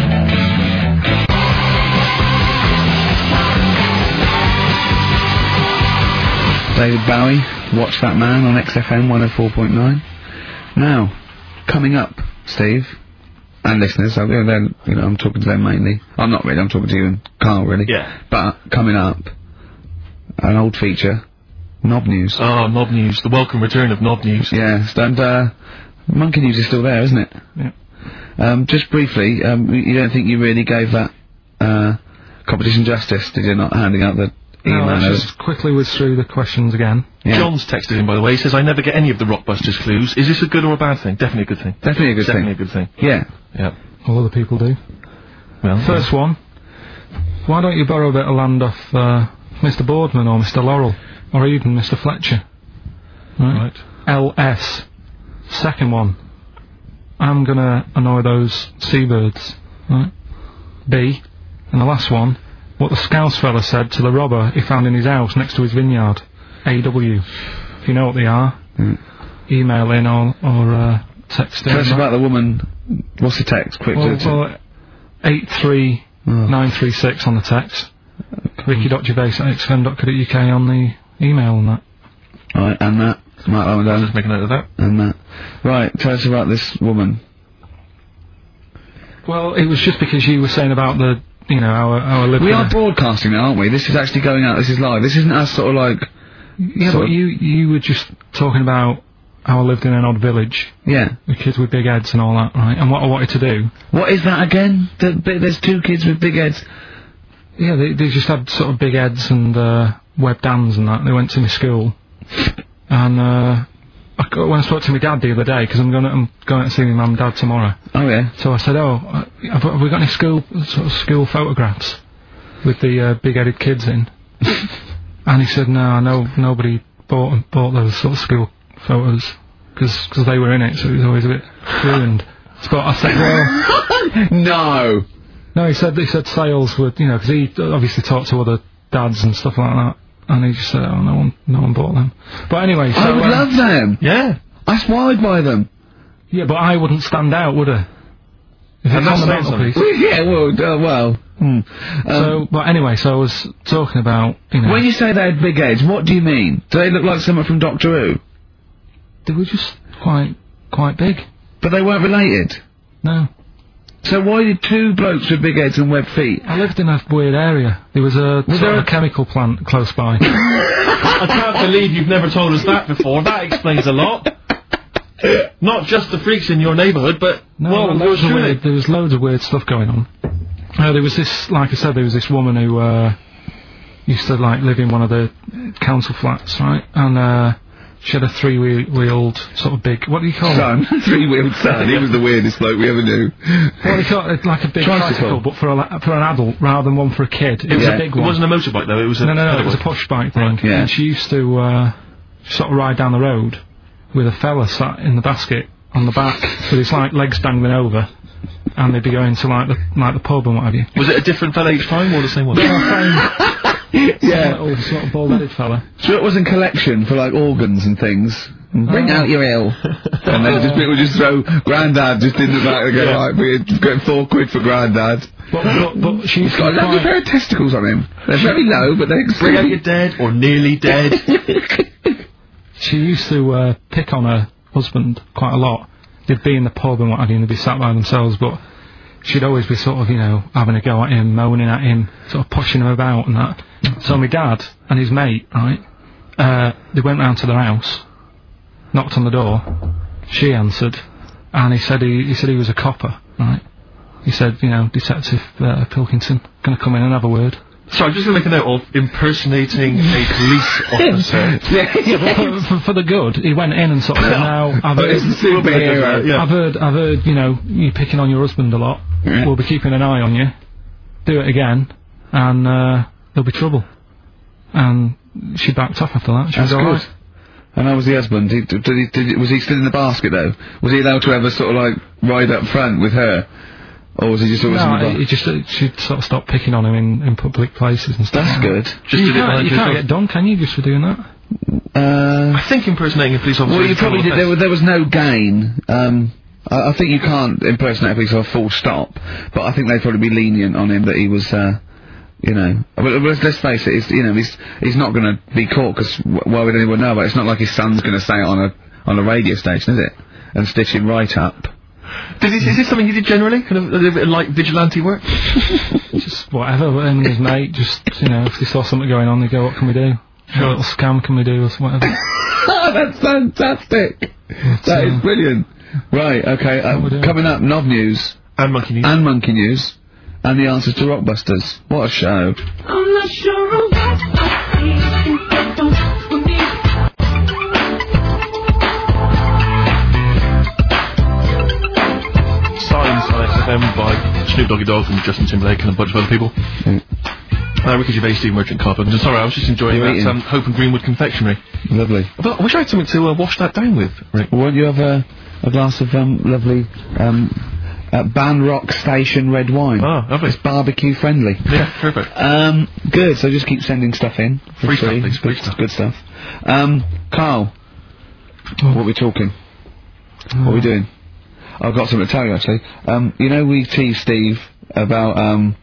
David Bowie, Watch That Man on X F M one oh four point nine. Now, coming up, Steve, and listeners, I'm, then, you know, I'm talking to them mainly. I'm not really, I'm talking to you and Carl, really. Yeah. But, coming up, an old feature, Knob News. Oh, Knob News, the welcome return of Knob News. Yeah, and, uh, Monkey News is still there, isn't it? Yeah. Um, just briefly, um, you don't think you really gave that, uh, competition justice, did you, not handing out the email let's us. just quickly whiz through the questions again. Yeah. John's texted in, by the way. He says, I never get any of the Rockbusters clues. Is this a good or a bad thing? Definitely a good thing. Definitely a good Definitely thing. a good thing. Yeah. Yeah. All other people do. Well, First one. Why don't you borrow a bit of land off uh, Mister Boardman or Mister Laurel? Or even Mister Fletcher? Right. Right. L S. Second one. I'm gonna annoy those seabirds. Right. B. And the last one. What the Scouse fella said to the robber he found in his house next to his vineyard. A W. If you know what they are, Mm. email in or, or uh, text in. Tell us about the woman. What's the text? Quick. Well, do it. well, eight three nine three six on the text. Ricky dot gervais at x f m dot co dot u k on the email and that. Right, and that. Mark that one down. Just make a note of that. And that. Right, tell us about this woman. Well, it was just because you were saying about the, you know, our our live We dinner. are broadcasting now, aren't we? This is actually going out. This is live. This isn't us sort of like. Yeah, sort but of- you you were just talking about how I lived in an odd village Yeah. with kids with big heads and all that, right? And what I wanted to do. What is that again? The, bi- there's two kids with big heads. Yeah, they they just had sort of big heads and uh, webbed hands and that. They went to my school, and uh, I, got- when I spoke to my dad the other day, because I'm going I'm going to see my mum and dad tomorrow. Oh yeah. So I said, "Oh, uh, have, have we got any school sort of school photographs with the uh, big-headed kids in?" And he said, "No, no, nobody bought bought those sort of school photos because they were in it, so it was always a bit ruined." But I said, "Well, No. no." He said he said sales would, you know, because he obviously talked to other dads and stuff like that, and he just said, "Oh, no one, no one bought them." But anyway, so I would um, love them. Yeah. I swallowed by them. yeah, but I wouldn't stand out, would I? If And it's that's on the saying something. mantelpiece. Well, yeah, well, uh, well. Hmm. Um, So, but anyway, so I was talking about, you know, when you say they had big heads, what do you mean? Do they look like someone from Doctor Who? they were just quite, quite big. But they weren't related. No. So why did two blokes with big heads and webbed feet? I lived in a weird area. There was a Was sort there of a- a chemical plant close by. I can't believe you've never told us that before. That explains a lot. Not just the freaks in your neighbourhood, but No, well, loads yours of truly. weird, there was loads of weird stuff going on. Uh, there was this, like I said, there was this woman who uh, used to like live in one of the council flats, right? And uh, she had a three-wheeled sort of big. What do you call it? Son, three-wheeled son. He was the weirdest bloke we ever knew. What do you call it? Like a big Tricycle. tricycle, but for a la- for an adult rather than one for a kid. It was Yeah. a big It one. wasn't a motorbike though. It was a No, no, no. It was a pedal push bike thing. Yeah. And she used to uh, sort of ride down the road with a fella sat in the basket on the back with his like legs dangling over, and they'd be going to like the like the pub and what have you. Was it a different fella each time or the same one? Yeah. Little sort of bald-headed fella. So it was in collection for like organs and things. Bring out your ill. And then just people just throw Grandad just in the back and go, Yeah. right, we're getting four quid for Grandad. But, but, but she's He's got a lovely quite, pair of testicles on him. They're very low, but they're Bring out your dead or nearly dead. she used to uh, pick on her husband quite a lot. They'd be in the pub and what have you, and they'd be sat by themselves, but she'd always be sort of, you know, having a go at him, moaning at him, sort of pushing him about and that. So my dad and his mate, right, uh, they went round to their house, knocked on the door, she answered, and he said he, he said he was a copper, right. He said, you know, Detective uh, Pilkington, gonna come in and have a word. Sorry, I'm just going to make a note of impersonating a police officer. for, for, for the good, he went in and sort of said, "Now I've heard, It's a superhero. Yeah. I've heard, I've heard, you know, you picking on your husband a lot. Yeah. We'll be keeping an eye on you. Do it again, and uh, there'll be trouble." And she backed off after that. She That's was good. alright. And how was the husband? Did, did he, did he, was he still in the basket though? Was he allowed to ever sort of like ride up front with her? Or was he just always in the No, back? he just uh, she sort of stopped picking on him in, in public places and stuff. That's good. Just you did it can't, behind you your can't back. get done, can you, just for doing that? Uh, I think impersonating a police officer. well, you is a probably did. criminal There, was- offence. there was no gain. Um, I, I think you can't impersonate a police officer full stop. But I think they'd probably be lenient on him that he was, uh, you know. But let's, let's face it. He's, you know, he's he's not going to be caught because why would anyone know about it? It's not like his son's going to say it on a on a radio station, is it? And stitch him right up. Did he, is this something he did generally? Kind of a little bit like vigilante work? Just whatever, but him and his mate, just, you know, if they saw something going on, they go, "What can we do? What little scam can we do?" or whatever. That's fantastic. That is uh, brilliant. Right, okay. what we're Uh, doing. coming up, Nov News And monkey news. and Monkey News and the answers to Rockbusters. What a show. I'm not sure of what By Snoop Doggy Dogg and Justin Timberlake and a bunch of other people. Mm. Uh, Ricky Gervais, Steve Merchant, Carpenter. I'm sorry, I was just enjoying You're that um, Hope and Greenwood confectionery. Lovely. I, thought, I wish I had something to uh, wash that down with, Rick. Well, won't you have a, a glass of um, lovely um, uh, Banrock Station red wine? Oh, lovely. It's barbecue friendly. Yeah, perfect. Um, good, so just keep sending stuff in. For free, free. Stuff, please. Free good, stuff. Good stuff. Um, Carl, oh. what are we talking? Oh. What are we doing? I've got something to tell you, actually. Um, you know, we teased Steve about um,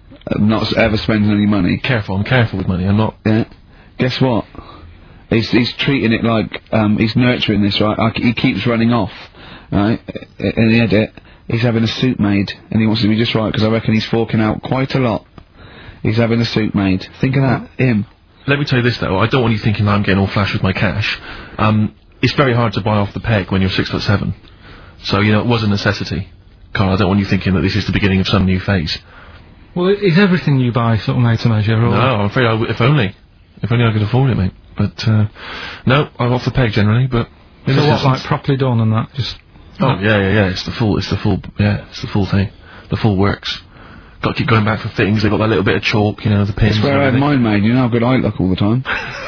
not ever spending any money. Careful, I'm careful with money, I'm not... Yeah. Guess what? He's, he's treating it like... Um, he's nurturing this, right? Like, he keeps running off, right? In the edit, he's having a suit made, and he wants to be just right, because I reckon he's forking out quite a lot. He's having a suit made. Think of that, him. Let me tell you this, though. I don't want you thinking that I'm getting all flash with my cash. Um, it's very hard to buy off the peg when you're six foot seven. So, you know, it was a necessity. Carl, I don't want you thinking that this is the beginning of some new phase. Well, is everything you buy sort of made to measure? Or? No, I'm afraid I w if only. If only I could afford it, mate. But, uh, no, I'm off the peg generally, but... So what, like properly done and that? Just... Oh, yeah, yeah, yeah, it's the full, it's the full, yeah, it's the full thing. The full works. Got to keep going back for fittings, they've got that little bit of chalk, you know, the pins. That's where I had mine made, you know how good I look all the time.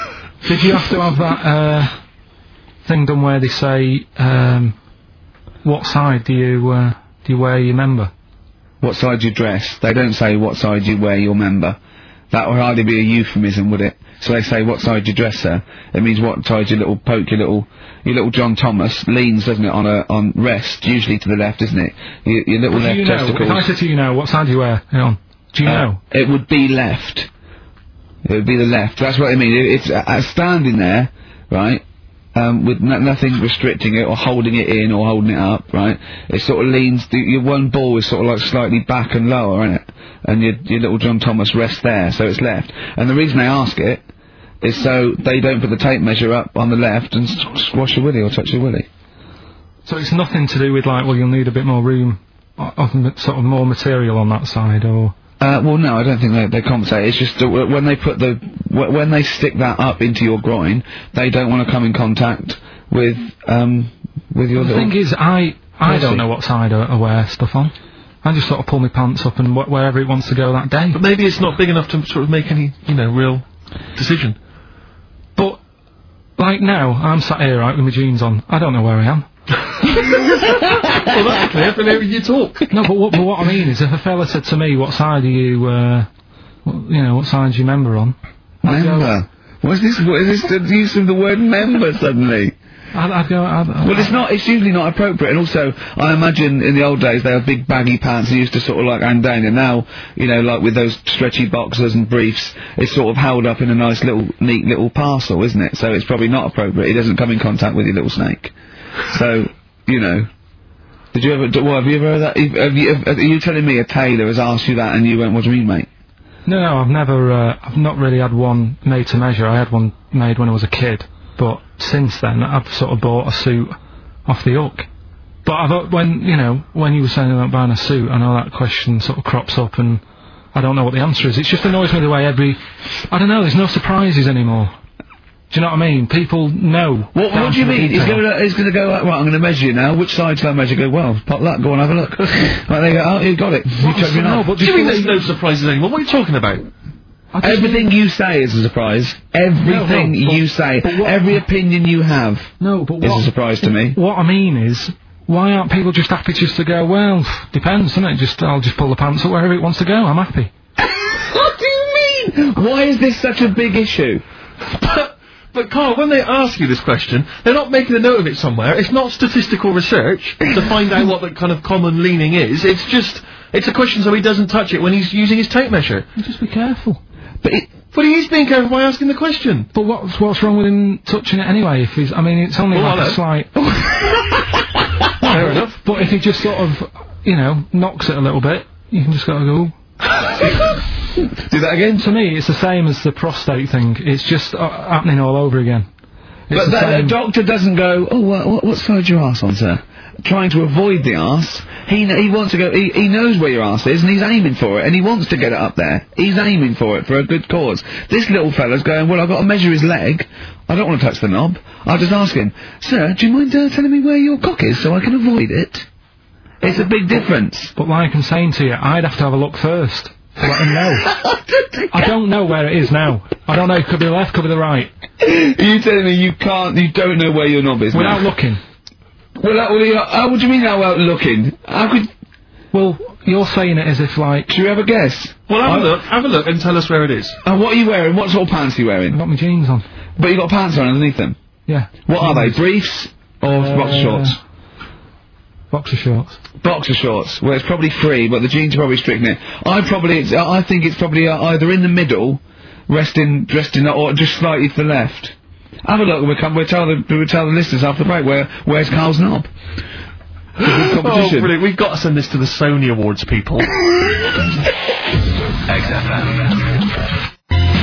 Did you have to have that, uh, thing done where they say, um... what side do you, uh, do you wear your member? What side do you dress? They don't say what side you wear your member. That would hardly be a euphemism, would it? So they say, what side do you dress, sir? It means what side your little poke, your little, your little John Thomas leans, doesn't it, on a, on rest, usually to the left, isn't it? Your, your little left you know, testicles. If I said to you now, what side do you wear? Hang on. Do you uh, know? It would be left. It would be the left. That's what I mean. It, it's uh, standing there, right? Um, with no nothing restricting it or holding it in or holding it up, right? It sort of leans, the, your one ball is sort of like slightly back and lower, isn't it? And your, your little John Thomas rests there, so it's left. And the reason they ask it is so they don't put the tape measure up on the left and squash your willy or touch your willy. So it's nothing to do with like, well, you'll need a bit more room, or sort of more material on that side, or... Uh, well, no, I don't think they, they compensate. It's just uh, when they put the w when they stick that up into your groin, they don't want to come in contact with um with your. The little thing is, I I don't know what side I, I wear stuff on. I just sort of pull my pants up and wh wherever it wants to go that day. But maybe it's not big enough to sort of make any, you know, real decision. But like now, I'm sat here right with my jeans on. I don't know where I am. Well, that's clear, but now you talk. No, but what, but what I mean is, if a fella said to me, what side are you, uh, what, you know, what side do you member on? Member? What is this, what is this the use of the word member suddenly? I'd, I'd go, I'd, I'd, well, it's not, it's usually not appropriate, and also, I imagine in the old days they had big baggy pants and used to sort of like hang down, and now, you know, like with those stretchy boxers and briefs, it's sort of held up in a nice little, neat little parcel, isn't it? So it's probably not appropriate, it doesn't come in contact with your little snake. So, you know, did you ever, do, well, have you ever heard that, have you, have, are you telling me a tailor has asked you that and you went, what do you mean, mate? No, no, I've never, uh, I've not really had one made to measure. I had one made when I was a kid, but since then I've sort of bought a suit off the hook. But I've, when, you know, when you were saying about buying a suit, I know that question sort of crops up and I don't know what the answer is. It just annoys me the way every, I don't know, there's no surprises anymore. Do you know what I mean? People know. What, what do you mean? He's going to, he's going to go, right, I'm going to measure you now. Which side shall I measure? Go, well, pot luck, go on, have a look. Right, there you go, oh, you got it. You check me no, out. but do you mean there's no surprises anymore? What are you talking about? Everything mean, you say is a surprise. Everything no, no, you but, say, but what, every opinion you have no, but is what, a surprise to me. What I mean is, why aren't people just happy just to go, well, depends, doesn't it? Just, I'll just pull the pants up wherever it wants to go, I'm happy. What do you mean? Why is this such a big issue? But, but Carl, when they ask you this question, they're not making a note of it somewhere. It's not statistical research to find out what the kind of common leaning is. It's just, it's a question so he doesn't touch it when he's using his tape measure. Just be careful. But it, but he is being careful by asking the question. But what's, what's wrong with him touching it anyway? If he's, I mean, it's only well, like a slight... Fair enough. But if he just sort of, you know, knocks it a little bit, you can just gotta go... Do that again? To me, it's the same as the prostate thing. It's just uh, happening all over again. It's but that, a doctor doesn't go, oh, what, what, what side your arse on, sir? trying to avoid the arse. He kn- he wants to go. He, he knows where your arse is, and he's aiming for it, and he wants to get it up there. He's aiming for it for a good cause. This little fella's going, well, I've got to measure his leg. I don't want to touch the knob. I'll just ask him, sir, do you mind uh, telling me where your cock is so I can avoid it? It's a big difference. But like I'm saying to you, I'd have to have a look first to let him know. I don't know where it is now. I don't know. It could be the left, could be the right. Are you telling me you can't, you don't know where your knob is Without now? looking. Well, that, well, uh, uh, what do you mean now without looking? How could... Well, you're saying it as if like... Should we have a guess? Well, have I- a look, have a look and tell us where it is. Uh, what are you wearing? What sort of pants are you wearing? I've got my jeans on. But you got pants on underneath them. Yeah. What are they? Briefs or Uh, boxer shorts? Boxer shorts. Boxer shorts. Well, it's probably free, but the jeans are probably strict knit. I probably, it's, uh, I think it's probably uh, either in the middle, resting, dressed in, or just slightly to the left. Have a look. We'll come. We'll tell the we'll tell the listeners after the break where where's Carl's knob. It's a good Oh, competition. brilliant. We've got to send this to the Sony Awards people. X F M.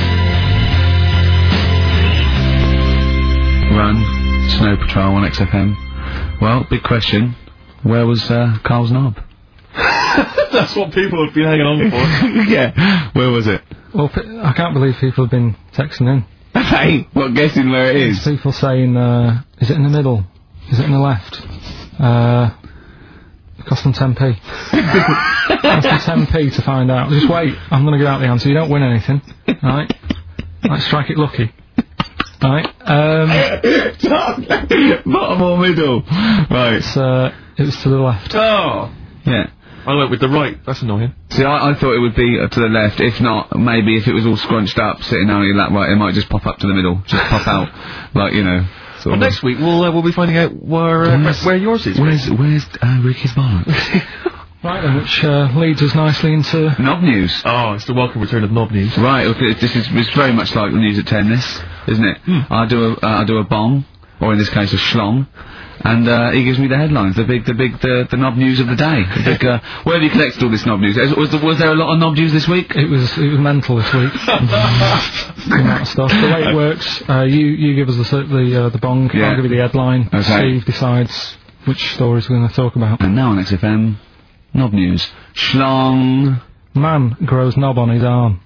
Run, Snow Patrol on X F M. Well, big question. Where was uh, Carl's knob? That's what people have been hanging on for. Yeah. Where was it? Well, p- I can't believe people have been texting in. Hey, what guessing where it is? People saying, uh, is it in the middle? Is it in the left? Uh, it cost them ten p. It cost them ten p to find out. Just wait, I'm going to give out the answer. You don't win anything, right? Like, strike it lucky. Right, um... Bottom or middle? Right. It's, uh, it was to the left. Oh! Yeah. I went with the right. That's annoying. See, I, I thought it would be uh, to the left. If not, maybe if it was all scrunched up, sitting down on your lap, right, it might just pop up to the middle. Just pop out, like, you know. Sort Well, of next week we'll uh, we'll be finding out where uh, Where's- where yours is. Where's, where's uh, Ricky's bollocks? Right then, which uh, leads us nicely into... Knob news. Oh, it's the welcome return of Knob News. Right, okay, this is it's very much like the news at ten, this, isn't it? I do a, uh, I do a bong, or in this case a schlong, and uh, he gives me the headlines, the big, the big, the, the knob news of the day. The big, uh, where have you collected all this knob news? Was, was, there, was there a lot of knob news this week? It was it was mental this week. The amount of stuff. The way it works, uh, you you give us the s- the uh, the bong. Yeah. I'll give you the headline. Okay. Steve decides which stories we're going to talk about. And now on X F M, knob news. Schlong. Man grows knob on his arm.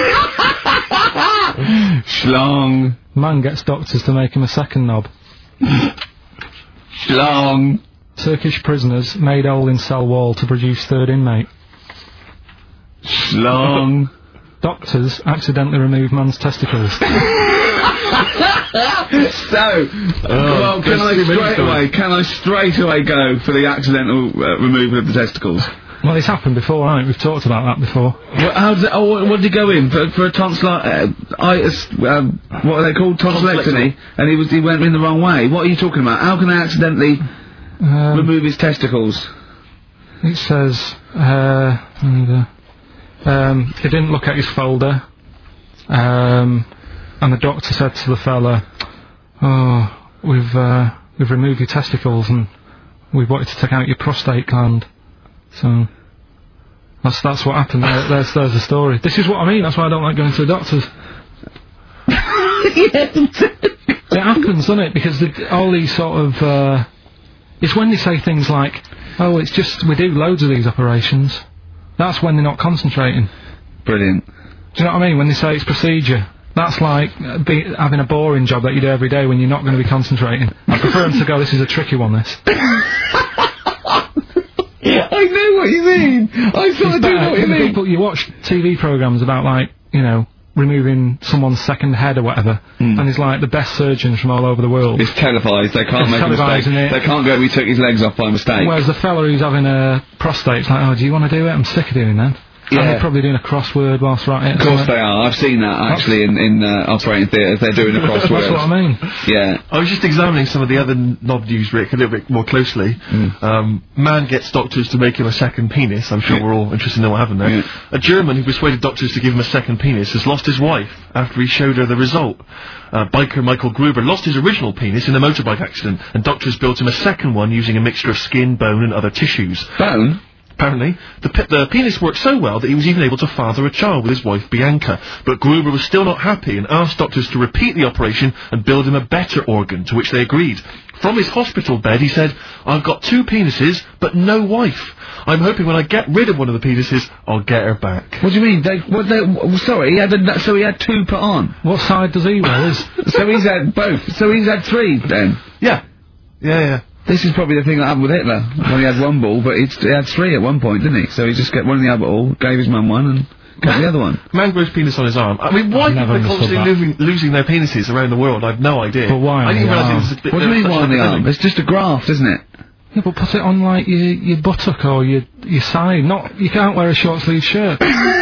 Schlong. Man gets doctors to make him a second knob. Schlong. Turkish prisoners made hole in cell wall to produce third inmate. Schlong. Doctors accidentally remove man's testicles. So, well, can I straight away, can I straight away go for the accidental uh, removal of the testicles? Well, it's happened before, hasn't it? We've talked about that before. Well, how does it, oh, what, what did he go in for? For a tonsil, uh, itis, um, what are they called? Tonsillectomy. And he was he went in the wrong way. What are you talking about? How can they accidentally Um, remove his testicles? It says, uh, and, uh, um, he didn't look at his folder, um, and the doctor said to the fella, oh, we've, uh, we've removed your testicles and we've wanted to take out your prostate gland. So, that's, that's what happened. There, there's, there's the story. This is what I mean, that's why I don't like going to the doctors. It happens, doesn't it? Because the, all these sort of, uh, it's when they say things like, oh, it's just, we do loads of these operations. That's when they're not concentrating. Brilliant. Do you know what I mean? When they say it's procedure. That's like uh, be, having a boring job that you do every day when you're not going to be concentrating. I prefer them to go, this is a tricky one, this. I know what you mean. I sort of do know what you mean. People, you watch T V programmes about, like, you know, removing someone's second head or whatever, Mm. and it's like the best surgeons from all over the world. It's televised. They can't It's make a televised, mistake. isn't it? They can't go. We took his legs off by mistake. Whereas the fella who's having a prostate's like, oh, do you want to do it? I'm sick of doing that. Yeah. And they're probably doing a crossword whilst right Of course they are. I've seen that actually in in uh, operating theatres. They're doing a crossword. That's what I mean. Yeah. I was just examining some of the other knob news, Rick, a little bit more closely. Mm. Um, man gets doctors to make him a second penis. I'm sure Yeah. we're all interested to know what happened there. Yeah. A German who persuaded doctors to give him a second penis has lost his wife after he showed her the result. Uh, biker Michael Gruber lost his original penis in a motorbike accident, and doctors built him a second one using a mixture of skin, bone, and other tissues. Bone. Apparently, the, pe- the penis worked so well that he was even able to father a child with his wife Bianca. But Gruber was still not happy and asked doctors to repeat the operation and build him a better organ, to which they agreed. From his hospital bed, he said, "I've got two penises, but no wife. I'm hoping when I get rid of one of the penises, I'll get her back." What do you mean? They, what they, w- sorry, he had a, so he had two put on. What side does he wear? Is So he's had both. So he's had three then. Yeah. Yeah, yeah. This is probably the thing that happened with Hitler. When he had one ball, but he'd, he had three at one point, didn't he? So he just got one in the other ball, gave his mum one, and got the other one. Mangrove's penis on his arm. I mean, why I've people never are understood constantly that. losing, losing their penises around the world, I've no idea. But why I on didn't the realise it arm? was a bit... What do you mean such why on a the arm? epidemic. It's just a graft, isn't it? yeah, but put it on like your your buttock or your your side. Not you can't wear a short sleeve shirt.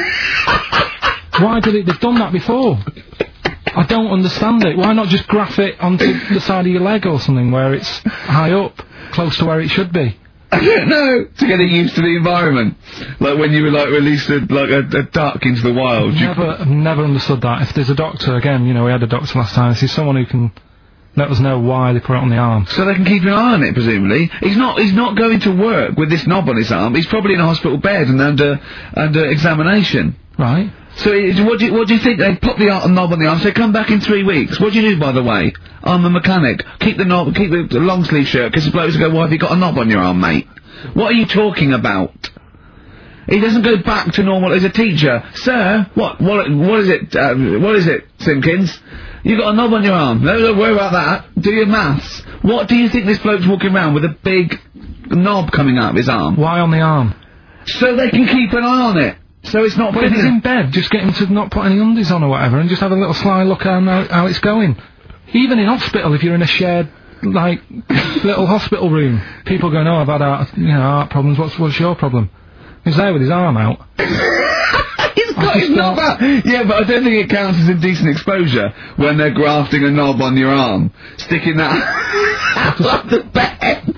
Why did it? They've done that before. I don't understand it. Why not just graph it onto the side of your leg or something where it's high up, close to where it should be? I don't know. To get it used to the environment. Like when you were like released a, like a, a duck into the wild. You Never, I've never understood that. If there's a doctor, again, you know, we had a doctor last time. If there's someone who can let us know why they put it on the arm. So they can keep an eye on it, presumably. He's not. He's not going to work with this knob on his arm. He's probably in a hospital bed and under under examination. Right. So it, what do you, what do you think? They put the ar- knob on the arm. Say, come back in three weeks. What do you do, by the way? I'm a mechanic. Keep the knob. Keep the, the long sleeve shirt. Because the blokes go, "Why have you got a knob on your arm, mate? What are you talking about?" He doesn't go back to normal as a teacher. Sir, what what what is it? Uh, what is it, Simpkins? You got a knob on your arm. No, don't worry about that. Do your maths. What do you think this bloke's walking around with a big knob coming out of his arm? Why on the arm? So they can keep an eye on it. So it's not... Well, if he's in bed, just get him to not put any undies on or whatever and just have a little sly look at how, how it's going. Even in hospital, if you're in a shared, like, little hospital room, people going, "Oh, I've had heart, you know, heart problems, what's, what's your problem?" He's there with his arm out. He's got his knob out. Yeah, but I don't think it counts as indecent exposure when they're grafting a knob on your arm, sticking that up the bed.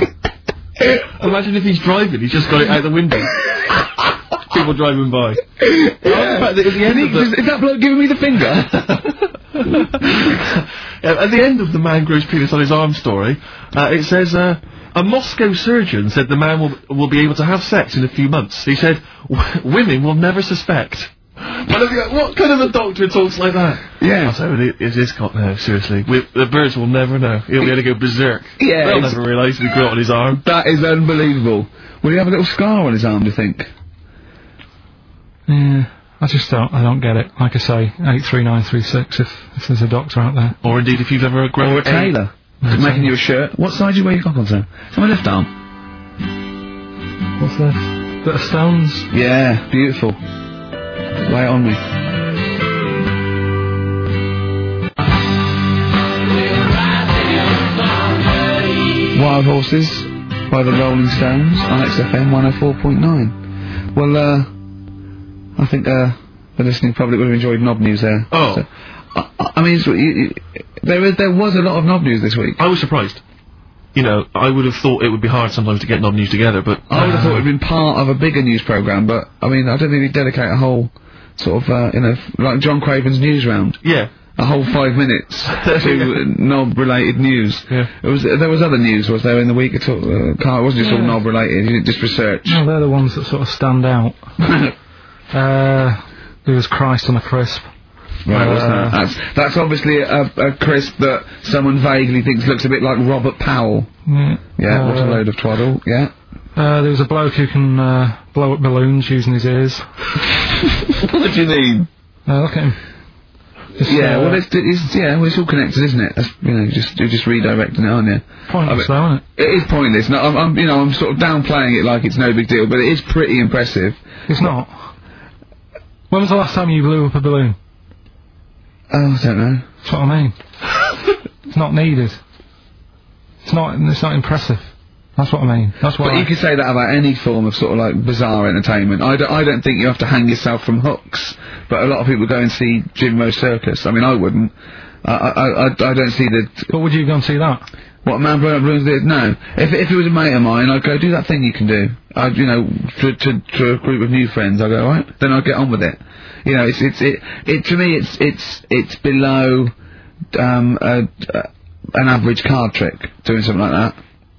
Imagine if he's driving, he's just got it out the window. People driving by. Yeah. At the, at the end of the, Is that bloke giving me the finger? yeah, at the end of the Mangrove's penis on his arm story, uh, it says, uh, a Moscow surgeon said the man will will be able to have sex in a few months. He said, w- women will never suspect. What, what kind of a doctor talks like that? Yeah. So it is this cop now, seriously. We, the birds will never know. He'll be able to go berserk. Yeah, They'll it's- never realise he grew it on his arm. That is unbelievable. Will he have a little scar on his arm, do you think? Yeah, I just don't, I don't get it. Like I say, eight three nine three six if, if there's a doctor out there. Or indeed if you've ever grown Or a tailor. Making you a shirt. What side do you wear your cock on, sir? It's on my left arm. What's this? Bit of stones? Yeah, beautiful. Lay it on me. Wild Horses by the Rolling Stones on X F M one oh four point nine. Well, uh, I think, uh, the listening public would have enjoyed Knob News there. Oh. So, I, I mean, it's, you, you, there, is, there was a lot of Knob News this week. I was surprised. You know, I would have thought it would be hard sometimes to get Knob News together, but... I would have thought it would have been part of a bigger news programme, but, I mean, I don't think we'd dedicate a whole, sort of, uh, you know, like John Craven's news round. Yeah. A whole five minutes to uh, knob-related news. Yeah. It was, there was other news, was there, in the week at all? Uh, Carl, it wasn't just all Yeah. knob-related, you didn't just research. No, they're the ones that sort of stand out. uh, there was Christ on a crisp. Right, what's Uh, that? That's, that's obviously a, a crisp that someone vaguely thinks looks a bit like Robert Powell. Yeah, Yeah, uh, what a load of twaddle, yeah. Uh, there was a bloke who can uh, blow up balloons using his ears. What do you mean? Uh, look at him. Just, Yeah, uh, well, it's, it's yeah, well, it's all connected, isn't it? That's, you know, just you're just redirecting it, aren't you? pointless I though, isn't it? It is pointless. No, I'm, I'm, you know, I'm sort of downplaying it like it's no big deal, but it is pretty impressive. It's not. When was the last time you blew up a balloon? Oh, I don't know. That's what I mean. It's not needed. It's not. It's not impressive. That's what I mean. That's what. But I, you can say that about any form of sort of like bizarre entertainment. I don't, I don't think you have to hang yourself from hooks, but a lot of people go and see Jim Rowe Circus. I mean, I wouldn't. I, I, I, I don't see the... But would you go and see that? What, Man Blown Up Balloons did? No. If, if it was a mate of mine, I'd go, do that thing you can do. I'd, you know, to, to, to a group of new friends, I'd go, alright, then I'd get on with it. You know, it's, it's, it, it, to me, it's, it's, it's below, um, a, a, an average card trick, doing something like that.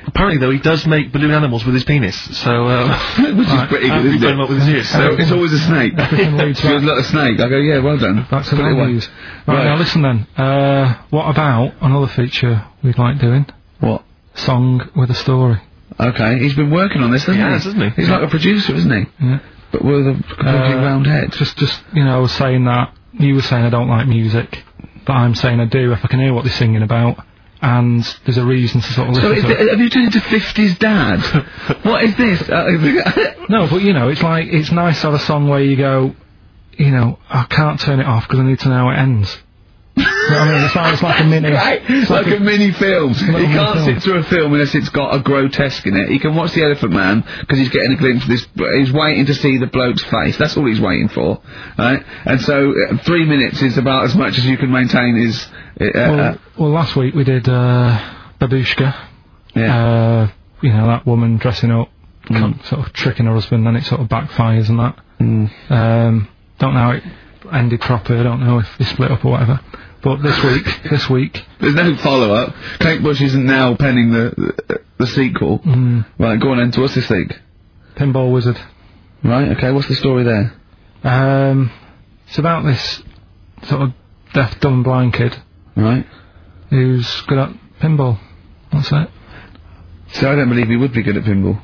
Apparently, though, he does make balloon animals with his penis, so, um... Which is pretty good, isn't it? Up with his ears, So it's always a snake. If you're not a snake, I go, yeah, well done. Back to Put it the away. news. Right, Right. now listen then. Uh, what about another feature we'd like doing? What? Song with a story. Okay, he's been working on this, hasn't He he? has, hasn't he? He's like a producer, isn't he? Yeah. But with a completely Uh, round head. Just, just, you know, I was saying that, you were saying I don't like music, but I'm saying I do if I can hear what they're singing about, and there's a reason to sort of So listen is to it, it. have you turned into fifties dad? What is this? Uh, No, but you know, it's like, it's nice to have a song where you go, you know, I can't turn it off because I need to know how it ends. You know what I mean? It's like, it's like a mini... right, it's like, a, mini film. He mini can't film. sit through a film unless it's got a grotesque in it. He can watch The Elephant Man because he's getting a glimpse of this. He's waiting to see the bloke's face. That's all he's waiting for, right? And so uh, three minutes is about as much as you can maintain his. Uh, Well, uh, well, last week we did, uh, Babushka. yeah. Uh, you know, that woman dressing up, Mm. com- sort of tricking her husband, and it sort of backfires and that. Mm. Um, don't know how it ended properly, I don't know if they split up or whatever. But this week, this week, There's no follow up. Kate Bush isn't now penning the the, the sequel. mm, Right, go on then. To what's this week? Pinball Wizard. Right. Okay. What's the story there? Um, it's about this sort of deaf, dumb, blind kid Right. who's good at pinball. That's it. So I don't believe he would be good at pinball.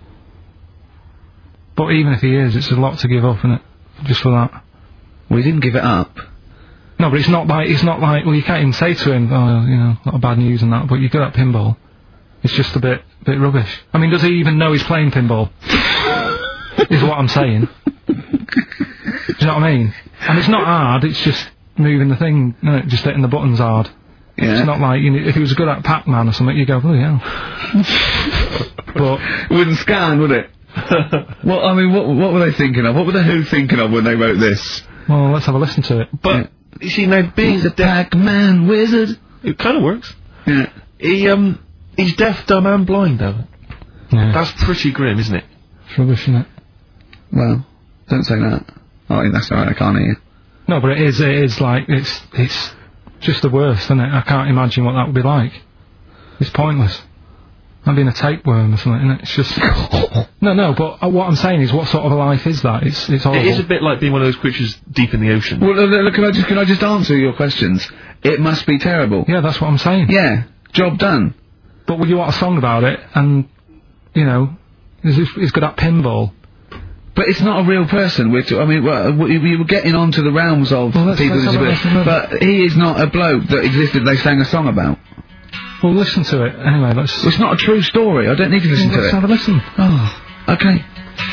But even if he is, it's a lot to give up, isn't it? Just for that. Well, he didn't give it up. No, but it's not like, it's not like, well, you can't even say to him, oh, you know, a lot of bad news and that, but you're good at pinball. It's just a bit, bit rubbish. I mean, does he even know he's playing pinball? Is what I'm saying. Do you know what I mean? And it's not hard, it's just moving the thing, no, just hitting the buttons hard. Yeah. It's not like, you know, if he was good at Pac-Man or something, you go, oh, yeah. But, It wouldn't scan, would it? Well, I mean, what what were they thinking of? What were the Who thinking of when they wrote this? well, let's have a listen to it. But, you see, now, being He's a deaf, Pac-Man wizard. it kind of works. Yeah. He, um, he's deaf, dumb, and blind, though. Yeah, That's pretty grim, isn't it? it's rubbish, isn't it? Well, don't say that. Oh, that's alright. I can't hear you. No, but it is, it is like, it's, it's just the worst, isn't it? I can't imagine what that would be like. It's pointless. I've been a tapeworm or something, isn't it? It's just... no, no, but uh, what I'm saying is, what sort of a life is that? It's, it's horrible. It is a bit like being one of those creatures deep in the ocean. Well, look, look, can I just can I just answer your questions? It must be terrible. Yeah, that's what I'm saying. Yeah. Job done. But would you want a song about it, and, you know, he's, he's good at pinball. But it's not a real person. We're t- I mean, well, we, we were getting on to the realms of Well, let's- people with let's have a disabilities, listen then. but he is not a bloke that existed. They sang a song about. Well, listen to it. Anyway, let's... It's not a true story. I don't need to listen to let's it. have a listen. Oh, okay.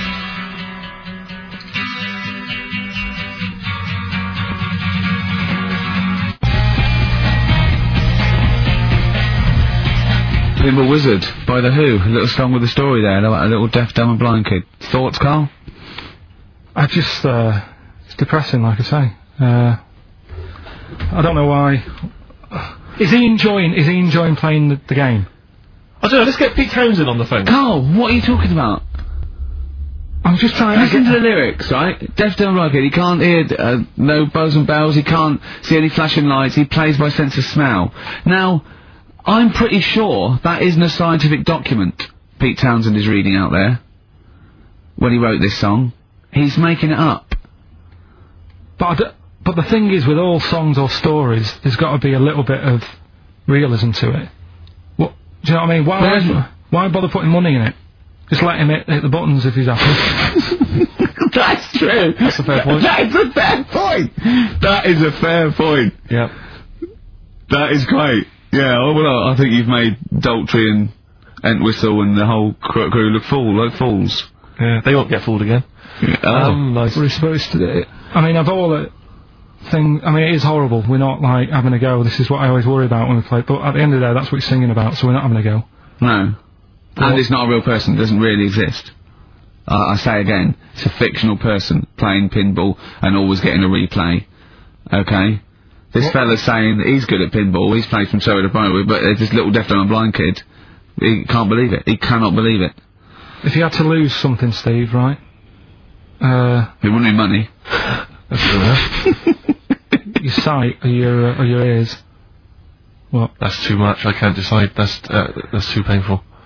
Pinball Wizard by The Who. A little song with a story there, about a little deaf, dumb and blind kid. Thoughts, Carl? I just, uh, it's depressing, like I say. Uh, I don't know why. Is he enjoying, is he enjoying playing the, the game? I don't know, let's get Pete Townsend on the phone. Carl, what are you talking about? I'm just trying to Listen get... to the lyrics, right? Deaf, dumb, blind kid. He can't hear uh, no bows and bells. He can't see any flashing lights. He plays by sense of smell. Now, I'm pretty sure that isn't a scientific document Pete Townsend is reading out there when he wrote this song. He's making it up. But, I d- but the thing is, with all songs or stories, there's got to be a little bit of realism to it. What, do you know what I mean? Why, There's- why, why bother putting money in it? Just let him hit, hit the buttons if he's happy. That's true. That's a fair point. That's a fair point. That is a fair point. Yeah. That is great. Yeah, oh, well, I think you've made Daltrey and Entwistle and the whole crew, crew look fool, like fools. Yeah, they won't get fooled again. Oh. Um, nice. We're supposed to... I mean, of all the thing... I mean, it is horrible. We're not, like, having a go. This is what I always worry about when we play. But at the end of the day, that's what he's singing about, so we're not having a go. No. And it's not a real person. It doesn't really exist. Uh, I say again, it's a fictional person playing pinball and always getting a replay. Okay? This What? fella's saying that he's good at pinball, he's played from Soho to Brightwood, but there's this little deaf, dumb and blind kid. He can't believe it. He cannot believe it. If you had to lose something, Steve, right? Uh, It wouldn't be money. That's good enough. your sight or your, uh, or your ears. What? That's too much, I can't decide. That's, uh, that's too painful.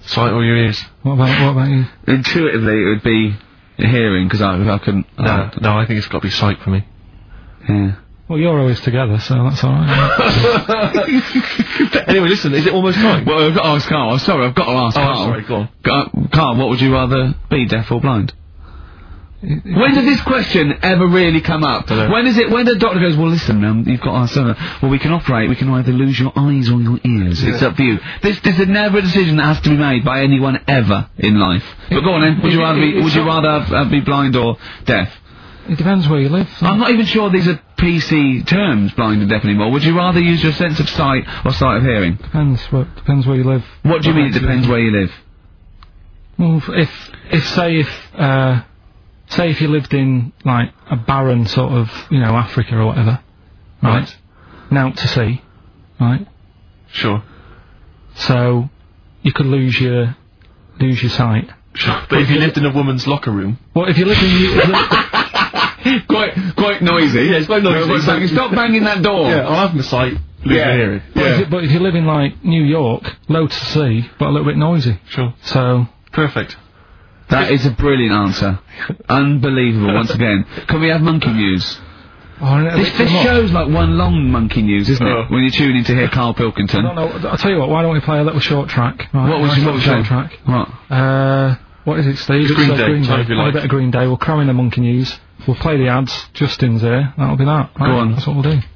Sight or your ears? What about what about you? Intuitively, it would be hearing, because I, I couldn't... No, uh, no, I think it's got to be sight for me. Yeah. Well, you're always together, so that's alright. Anyway, listen, is it almost time? Well, I've got to ask Carl. I'm sorry, I've got to ask Oh, Carl. sorry, go on. Ca- Carl, what would you rather be, deaf or blind? When does this question ever really come up? Dunno. When is it? When the doctor goes, well, listen, um, you've got our son. Well, we can operate. We can either lose your eyes or your ears. It's up to you. This, this is never a decision that has to be made by anyone ever in life. But go on, then. Would you rather be? Would you rather uh, be blind or deaf? It depends where you live. I'm not even sure these are P C terms, blind and deaf anymore. Would you rather use your sense of sight or sight of hearing? Depends. Where, depends where you live. What do you mean? It depends where you live. Well, if if say if uh, say if you lived in like a barren sort of you know Africa or whatever, right? Right. Now to sea, right? Sure. So you could lose your lose your sight. Sure. But if you lived in a woman's locker room... Well, if you live in you, if you- quite, quite noisy. Yeah, it's quite noisy. No, bang- stop banging that door. Yeah, I'll have my sight, lose Yeah. my hearing. but, if you, but if you live in like New York, low to sea, but a little bit noisy. Sure. So Perfect. That is a brilliant answer. Unbelievable, once again. Can we have monkey news? oh, This, this show's like one long monkey news, isn't Oh. it? When you tune in to hear Carl Pilkington. I don't know. I'll tell you what. Why don't we play a little short track? Right, What was nice your little short short track? What? Uh, what is it, Steve? Green uh, Day, Green type Day. if you Play like. a bit of Green Day. We'll cram in the monkey news. We'll play the ads. Justin's here. That'll be that. Right, on. That's what we'll do.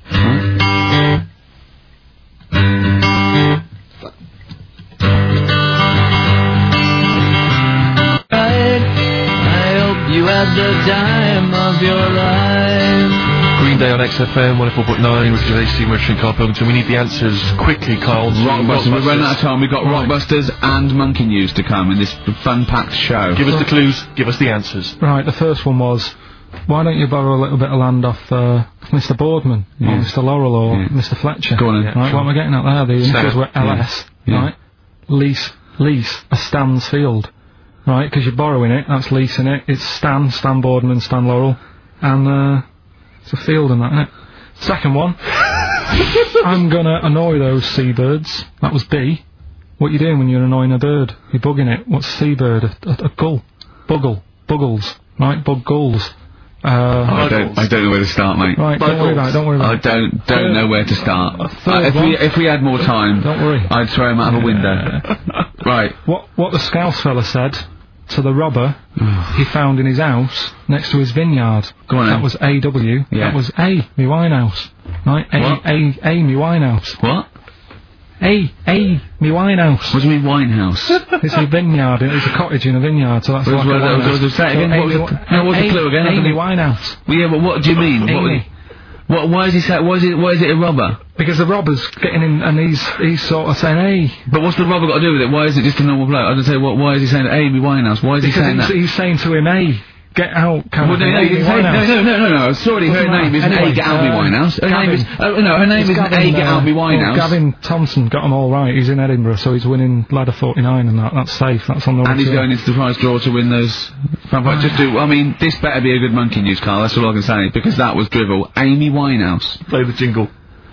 I hope you had the time of your life. Green Day on X F M, one oh four point nine, Richard H C, Merchant, Carl Pilkington. We need the answers quickly, Carl. to Rockbusters. We're running out of Rockbusters. time. We've got Rockbusters and monkey news to come in this fun-packed show. Give us the clues, give us the answers. Right. The first one was, why don't you borrow a little bit of land off uh, Mister Boardman Yeah. or Mister Laurel or Yeah. Mister Fletcher? Go on then. Right. What am I getting at there? The initials were L S. Yeah. Right. Lease. Lease a Stan's field. Right. Because you're borrowing it. That's leasing it. It's Stan. Stan Boardman. Stan Laurel. And uh, it's a field and that, isn't it? Second one. I'm gonna annoy those seabirds. That was B. What you doing when you're annoying a bird? You're bugging it. What's a seabird? A, a, a gull. Buggle. Buggles. Right? Bug gulls. Uh, I don't, I don't know where to start, mate. right, don't worry about it, don't worry I about it. don't don't Third- know where to start. a third Uh, if we one. if we had more time, Don't worry. I'd throw him out of a window. Right. What, what the Scouse fella said to the robber he found in his house next to his vineyard. Go on That then. was A W. Yeah. That was A, me Winehouse. Right? A, What? A, A, me Winehouse. What? A, A, me Winehouse. What do you mean Winehouse? It's a vineyard. It's a cottage in a vineyard, so that's What was- like a what was- winehouse. what was- say it again, So what was Amy the- Wi- no, what's the A- clue again? I Amy don't- Winehouse. Well, yeah, but what do you mean? What, Amy. what? Why is he say? Why is it? Why is it a robber? Because the robber's getting in and he's he's sort of saying, hey. But what's the robber got to do with it? Why is it just a normal bloke? I don't say. What? Why is he saying Amy Winehouse? Why is he Because saying he's, that? he's saying to him, hey, get out, kind Well, of no, thing. no, you Amy didn't say, no, Winehouse. no, no, no, no. Sorry, her Doesn't name is matter. A. Anyway, Get Out Me uh, Winehouse. Her Gavin. name is. Oh no, her name It's is A. Gavin, Get uh, Out Me well, Winehouse. Gavin Thompson got them all right. He's in Edinburgh, so he's winning ladder forty-nine and that. That's safe. That's on the way And he's to- going into the prize draw to win those. Just do. I mean, this better be a good monkey news, Carl. That's all I can say because that was drivel. Amy Winehouse. Play the jingle.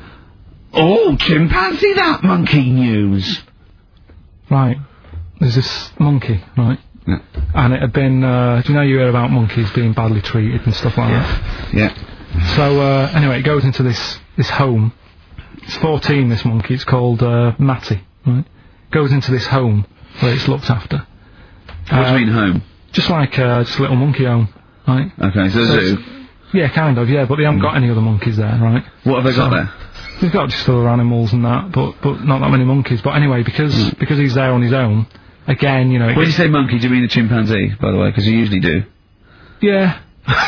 Oh, chimpanzee, that monkey news. Right. There's this monkey, right? Yeah. And it had been, uh, do you know you hear about monkeys being badly treated and stuff like that? Yeah. So, uh, anyway, it goes into this, this home. It's fourteen, this monkey. It's called, uh, Matty, right? Goes into this home where it's looked after. What do Uh, you mean home? Just like, uh, just a little monkey home, right? Okay, so So zoo. Yeah, kind of, yeah, but they haven't got any other monkeys there, right? What have they got so- there? We've got just other animals and that, but but not that many monkeys. But anyway, because because he's there on his own, again, you know. it When you gets- say monkey, do you mean a chimpanzee, by the way? Because you usually do. yeah.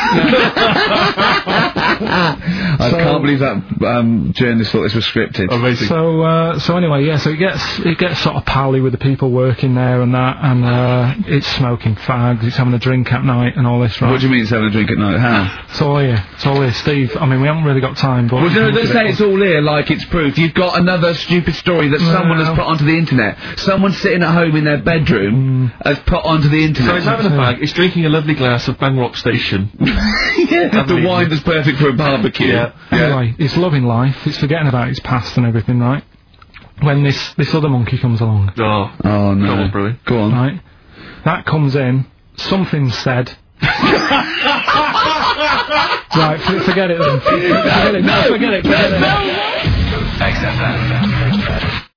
I So- can't believe that um, journalist thought this was scripted. Amazing. So uh, so anyway, yeah. So it gets it gets sort of pally with the people working there and that, and uh, it's smoking fags, it's having a drink at night and all this, right? What do you mean it's having a drink at night? How? It's all here. It's all here, Steve. I mean, we haven't really got time, but Well, you can no, look don't at say it. it's all here like it's proof. You've got another stupid story that someone has No. put onto the internet. Someone sitting at home in their bedroom has put onto the So internet. he's having a fag, he's drinking a lovely glass of Bang Rock Station. yeah, the wine that's perfect for a barbecue. Yeah. Anyway, it's loving life. It's forgetting about its past and everything, right? when this this other monkey comes along. Oh, Oh no. Trouble's brewing. Go on. Right? That comes in, something's said. Right, f- forget it then. Forget it, no, forget it, forget it. X F M.